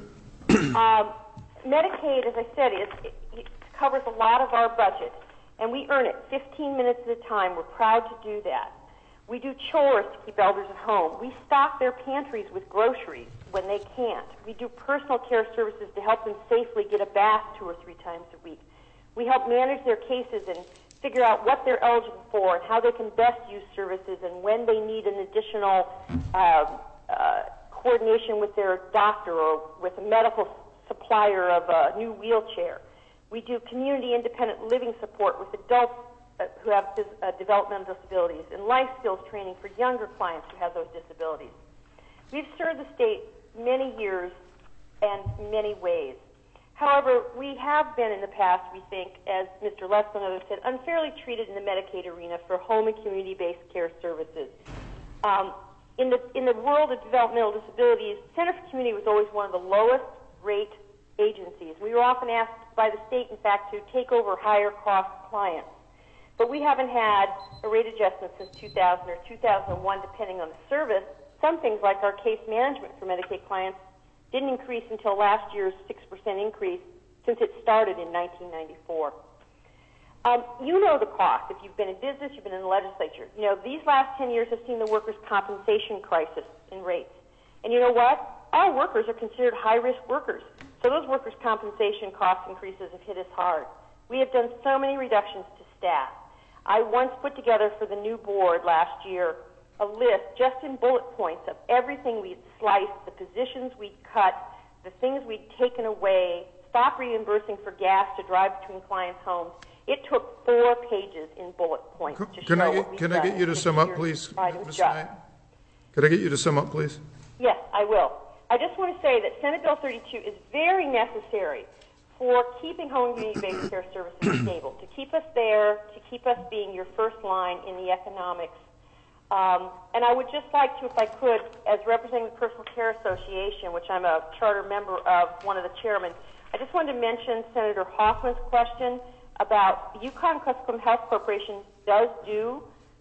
Medicaid, as I said, it covers a lot of our budget, and we earn it 15 minutes at a time. We're proud to do that. We do chores to keep elders at home. We stock their pantries with groceries when they can't. We do personal care services to help them safely get a bath 2 or 3 times a week. We help manage their cases and figure out what they're eligible for and how they can best use services and when they need an additional coordination with their doctor or with a medical supplier of a new wheelchair. We do community independent living support with adults who have developmental disabilities and life skills training for younger clients who have those disabilities. We've served the state many years and many ways. However, we have been in the past, we think, as Mr. Lesko and others said, unfairly treated in the Medicaid arena for home and community-based care services. In the world of developmental disabilities, Center for Community was always one of the lowest rate agencies. We were often asked by the state, in fact, to take over higher cost clients. But we haven't had a rate adjustment since 2000 or 2001, depending on the service. Some things like our case management for Medicaid clients didn't increase until last year's 6% increase since it started in 1994. You know the cost. If you've been in business, you've been in the legislature. You know, these last 10 years have seen the workers' compensation crisis in rates. And you know what? Our workers are considered high-risk workers. So those workers' compensation cost increases have hit us hard. We have done so many reductions to staff. I once put together for the new board last year a list just in bullet points of everything we'd sliced, the positions we'd cut, the things we'd taken away, stop reimbursing for gas to drive between clients' homes. It took 4 pages in bullet points to show what we've done. Can I get you to sum up, please, Ms. Knight? Could I get you to sum up, please? Yes, I will. I just want to say that Senate Bill 32 is very necessary for keeping home and community-based care services stable, to keep us there, to keep us being your first line in the economics. And I would just like to, if I could, as representing the Personal Care Association, which I'm a charter member of, one of the chairmen, I just wanted to mention Senator Hoffman's question about Yukon-Kuskokwim Health Corporation does do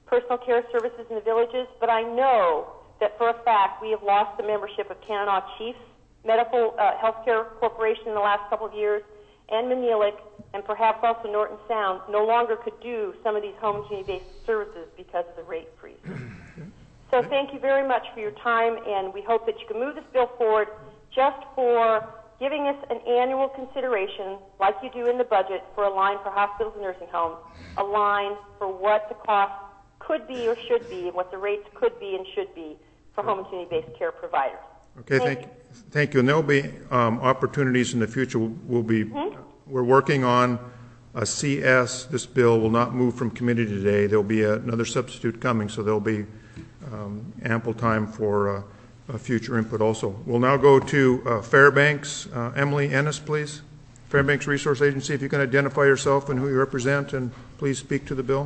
personal care services in the villages, but I know that for a fact we have lost the membership of Kananaw Chiefs Medical Healthcare Corporation in the last couple of years, and Manilik, and perhaps also Norton Sound, no longer could do some of these home and community-based services because of the rate freeze. So thank you very much for your time, and we hope that you can move this bill forward just for giving us an annual consideration, like you do in the budget, for a line for hospitals and nursing homes, a line for what the cost could be or should be, and what the rates could be and should be for home and community-based care providers. Okay, thank you. And there'll be opportunities in the future. We're working on a CS. This bill will not move from committee today. There'll be another substitute coming, so there'll be ample time for future input also. We'll now go to Fairbanks. Emily Ennis, please. Fairbanks Resource Agency, if you can identify yourself and who you represent, and please speak to the bill.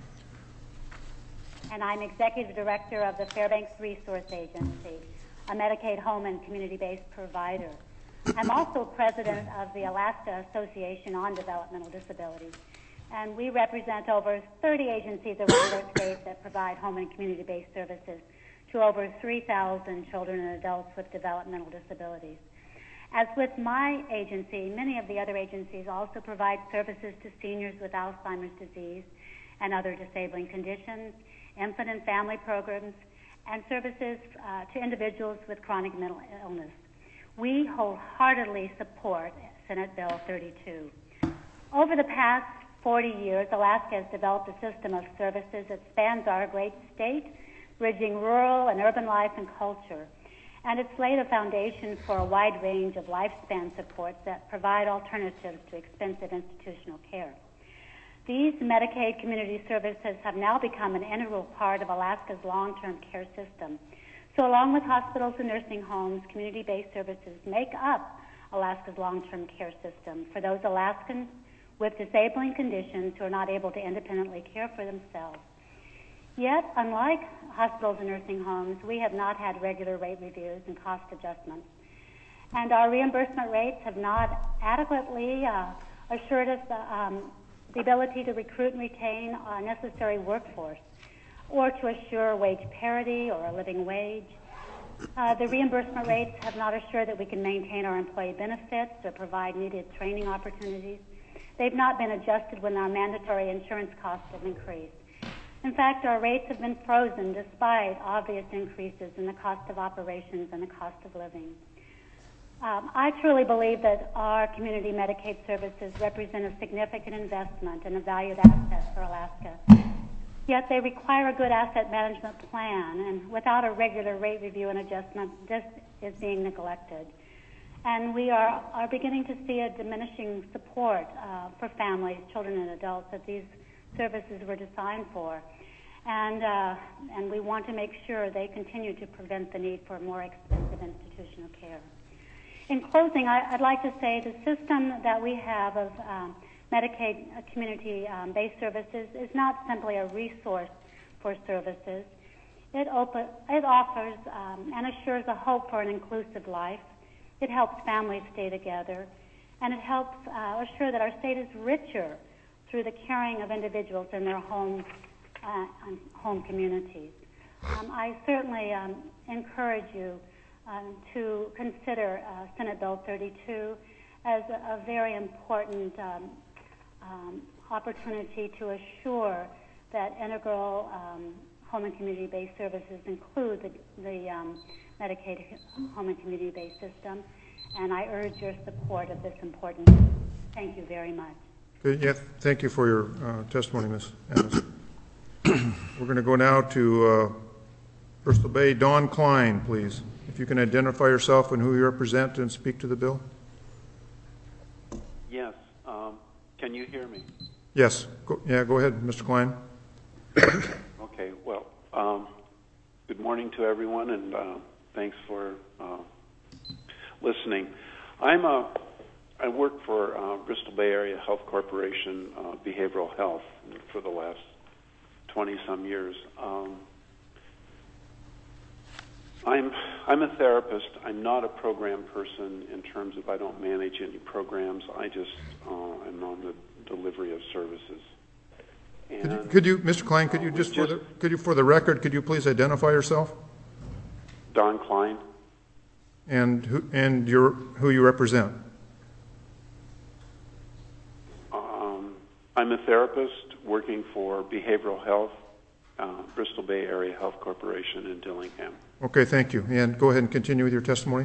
And I'm Executive Director of the Fairbanks Resource Agency, a Medicaid home and community-based provider. I'm also president of the Alaska Association on Developmental Disabilities, and we represent over 30 agencies around our state that provide home and community-based services to over 3,000 children and adults with developmental disabilities. As with my agency, many of the other agencies also provide services to seniors with Alzheimer's disease and other disabling conditions, infant and family programs, and services to individuals with chronic mental illness. We wholeheartedly support Senate Bill 32. Over the past 40 years, Alaska has developed a system of services that spans our great state, bridging rural and urban life and culture. And it's laid a foundation for a wide range of lifespan supports that provide alternatives to expensive institutional care. These Medicaid community services have now become an integral part of Alaska's long-term care system. So along with hospitals and nursing homes, community-based services make up Alaska's long-term care system for those Alaskans with disabling conditions who are not able to independently care for themselves. Yet, unlike hospitals and nursing homes, we have not had regular rate reviews and cost adjustments. And our reimbursement rates have not adequately assured us the ability to recruit and retain a necessary workforce, or to assure wage parity or a living wage. The reimbursement rates have not assured that we can maintain our employee benefits or provide needed training opportunities. They've not been adjusted when our mandatory insurance costs have increased. In fact, our rates have been frozen despite obvious increases in the cost of operations and the cost of living. I truly believe that our community Medicaid services represent a significant investment and a valued asset for Alaska. Yet they require a good asset management plan, and without a regular rate review and adjustment, this is being neglected. And we are beginning to see a diminishing support for families, children, and adults that these services were designed for. And we want to make sure they continue to prevent the need for more expensive institutional care. In closing, I'd like to say the system that we have of Medicaid community-based services is not simply a resource for services. It offers and assures a hope for an inclusive life. It helps families stay together, and it helps assure that our state is richer through the caring of individuals in their homes and home communities. I certainly encourage you to consider Senate Bill 32 as a very important opportunity to assure that integral home and community-based services include the Medicaid home and community-based system, and I urge your support of this important bill. Thank you very much. Good. Yeah, thank you for your testimony, Ms. Ennis. We're going to go now to Bristol Bay. Dawn Klein, please. If you can identify yourself and who you represent and speak to the bill. Yes. Can you hear me? Yes. Go ahead, Mr. Klein. Okay. Well, good morning to everyone, and thanks for listening. I work for Bristol Bay Area Health Corporation Behavioral Health for the last 20-some years. I'm a therapist. I'm not a program person in terms of I don't manage any programs. I just am on the delivery of services. And Could you, Mr. Klein, could you just, for the record, could you please identify yourself? Don Klein. And who you represent? I'm a therapist working for Behavioral Health, Bristol Bay Area Health Corporation in Dillingham. Okay, thank you. And go ahead and continue with your testimony.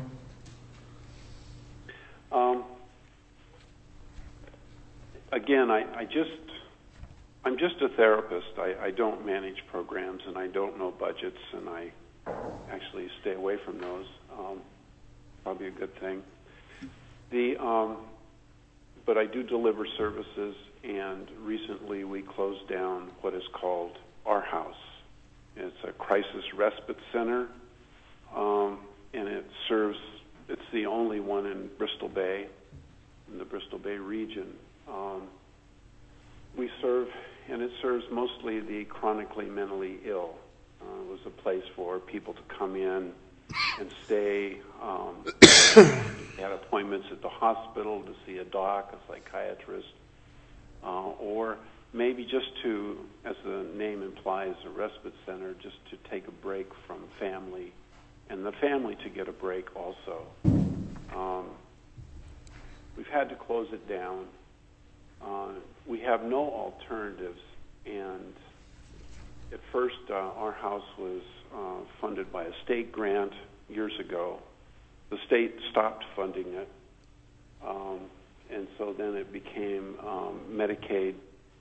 Again, I'm just a therapist. I don't manage programs, and I don't know budgets, and I actually stay away from those. Probably a good thing. But I do deliver services, and recently we closed down what is called Our House. It's a crisis respite center, and it's the only one in Bristol Bay, in the Bristol Bay region. We serve, and it serves mostly the chronically mentally ill. It was a place for people to come in and stay. Had appointments at the hospital to see a doc, a psychiatrist, or maybe just to, as the name implies, a respite center, just to take a break from family, and the family to get a break also. We've had to close it down. We have no alternatives, and at first Our House was funded by a state grant years ago. The state stopped funding it, and so then it became Medicaid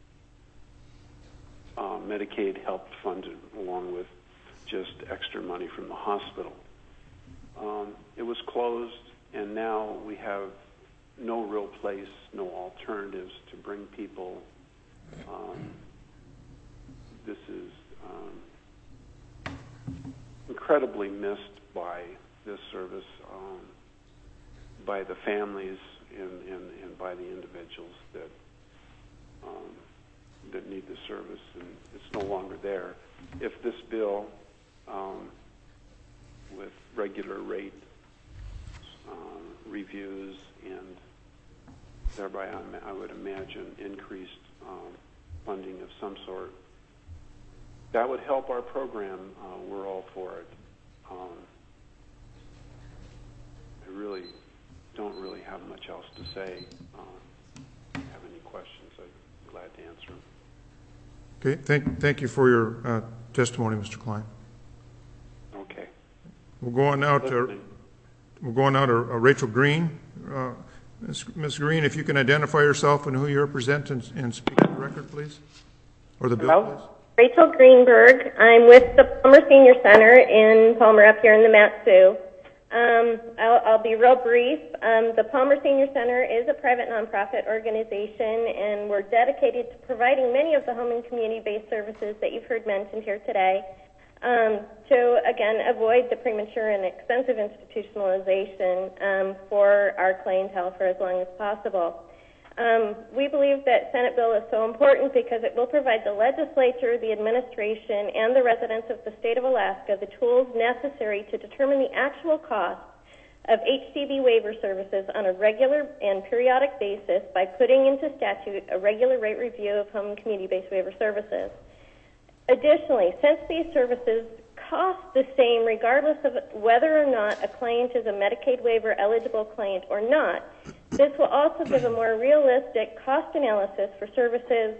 helped fund it, along with just extra money from the hospital. It was closed, and now we have no real place, no alternatives to bring people. This is incredibly missed by this service, by the families and by the individuals that need the service, and it's no longer there. If this bill, with regular rate reviews and thereby, I would imagine, increased funding of some sort, that would help our program. We're all for it. I really don't really have much else to say. If you have any questions, I'd be glad to answer them. Okay, thank you for your testimony, Mr. Klein. Okay. We're going now to Rachel Green. Ms. Green, if you can identify yourself and who you represent and speak to the record, please, or the bill, Hello? please. Rachel Greenberg. I'm with the Palmer Senior Center in Palmer, up here in the Mat-Su. I'll be real brief. The Palmer Senior Center is a private nonprofit organization, and we're dedicated to providing many of the home and community-based services that you've heard mentioned here today, to, again, avoid the premature and expensive institutionalization for our clientele for as long as possible. We believe that Senate bill is so important because it will provide the legislature, the administration, and the residents of the state of Alaska the tools necessary to determine the actual cost of HCB waiver services on a regular and periodic basis by putting into statute a regular rate review of home and community-based waiver services. Additionally, since these services cost the same regardless of whether or not a client is a Medicaid waiver eligible client or not, this will also give a more realistic cost analysis for services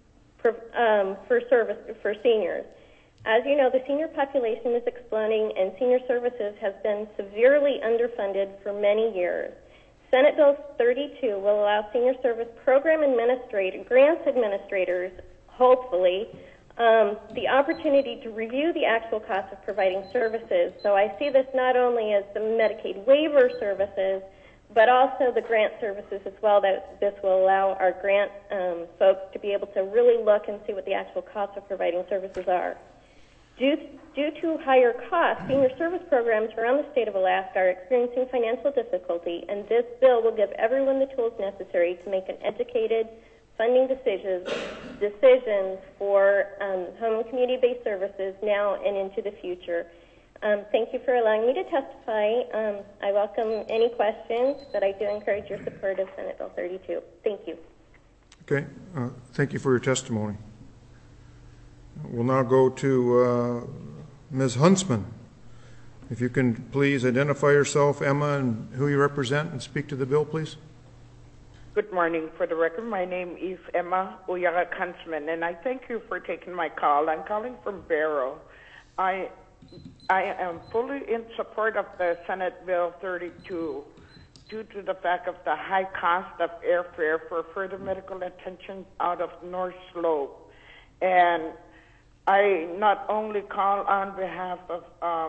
for seniors. As you know, the senior population is exploding, and senior services has been severely underfunded for many years. Senate Bill 32 will allow senior service program grants administrators, hopefully, the opportunity to review the actual cost of providing services. So I see this not only as the Medicaid waiver services, but also the grant services as well, that this will allow our grant folks to be able to really look and see what the actual costs of providing services are. Due to higher costs, senior service programs around the state of Alaska are experiencing financial difficulty, and this bill will give everyone the tools necessary to make an educated funding decisions for home and community-based services now and into the future. Thank you for allowing me to testify. I welcome any questions, but I do encourage your support of Senate Bill 32. Thank you. Okay. Thank you for your testimony. We'll now go to Ms. Huntsman. If you can please identify yourself, Emma, and who you represent, and speak to the bill, please. Good morning. For the record, my name is Emma Uyarak Huntsman, and I thank you for taking my call. I'm calling from Barrow. I am fully in support of the Senate Bill 32 due to the fact of the high cost of airfare for further medical attention out of North Slope. And I not only call on behalf of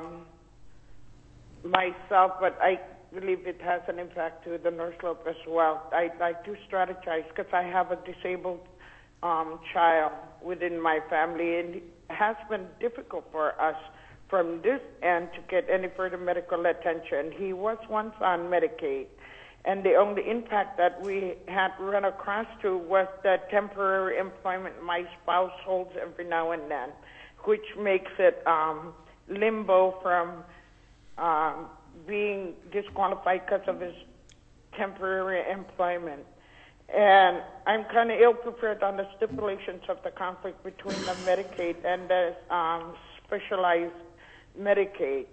myself, but I believe it has an impact to the North Slope as well. I do strategize because I have a disabled child within my family, and it has been difficult for us from this end to get any further medical attention. He was once on Medicaid, and the only impact that we had run across to was the temporary employment my spouse holds every now and then, which makes it limbo from being disqualified because of his temporary employment. And I'm kind of ill-prepared on the stipulations of the conflict between the Medicaid and the specialized Medicaid.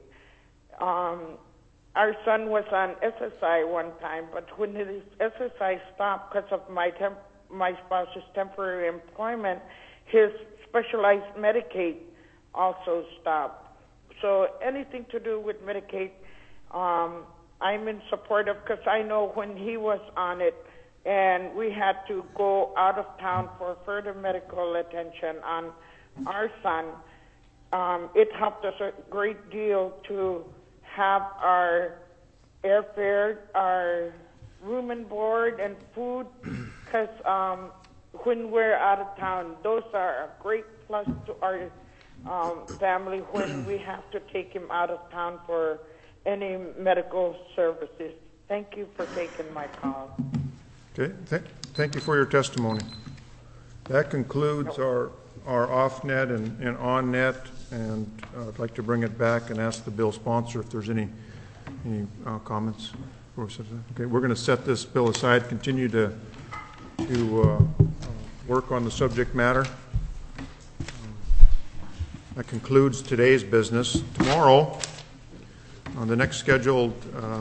Our son was on SSI one time, but when his SSI stopped because of my spouse's temporary employment, his specialized Medicaid also stopped. So anything to do with Medicaid, I'm in support of, because I know when he was on it and we had to go out of town for further medical attention on our son, it helped us a great deal to have our airfare, our room and board, and food, because when we're out of town, those are a great plus to our family when we have to take him out of town for any medical services. Thank you for taking my call. Okay, thank you for your testimony. That concludes our off-net and on-net, and I'd like to bring it back and ask the bill sponsor if there's any comments. Okay, we're going to set this bill aside, continue to work on the subject matter. That concludes today's business. Tomorrow, the next scheduled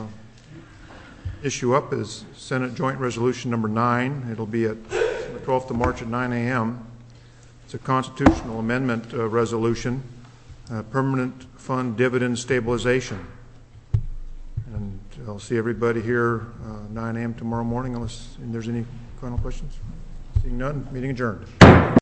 issue up is Senate Joint Resolution number 9. It'll be at the 12th of March at 9 a.m. It's a constitutional amendment resolution, permanent fund dividend stabilization. And I'll see everybody here 9 a.m. tomorrow morning unless there's any final questions. Seeing none, meeting adjourned.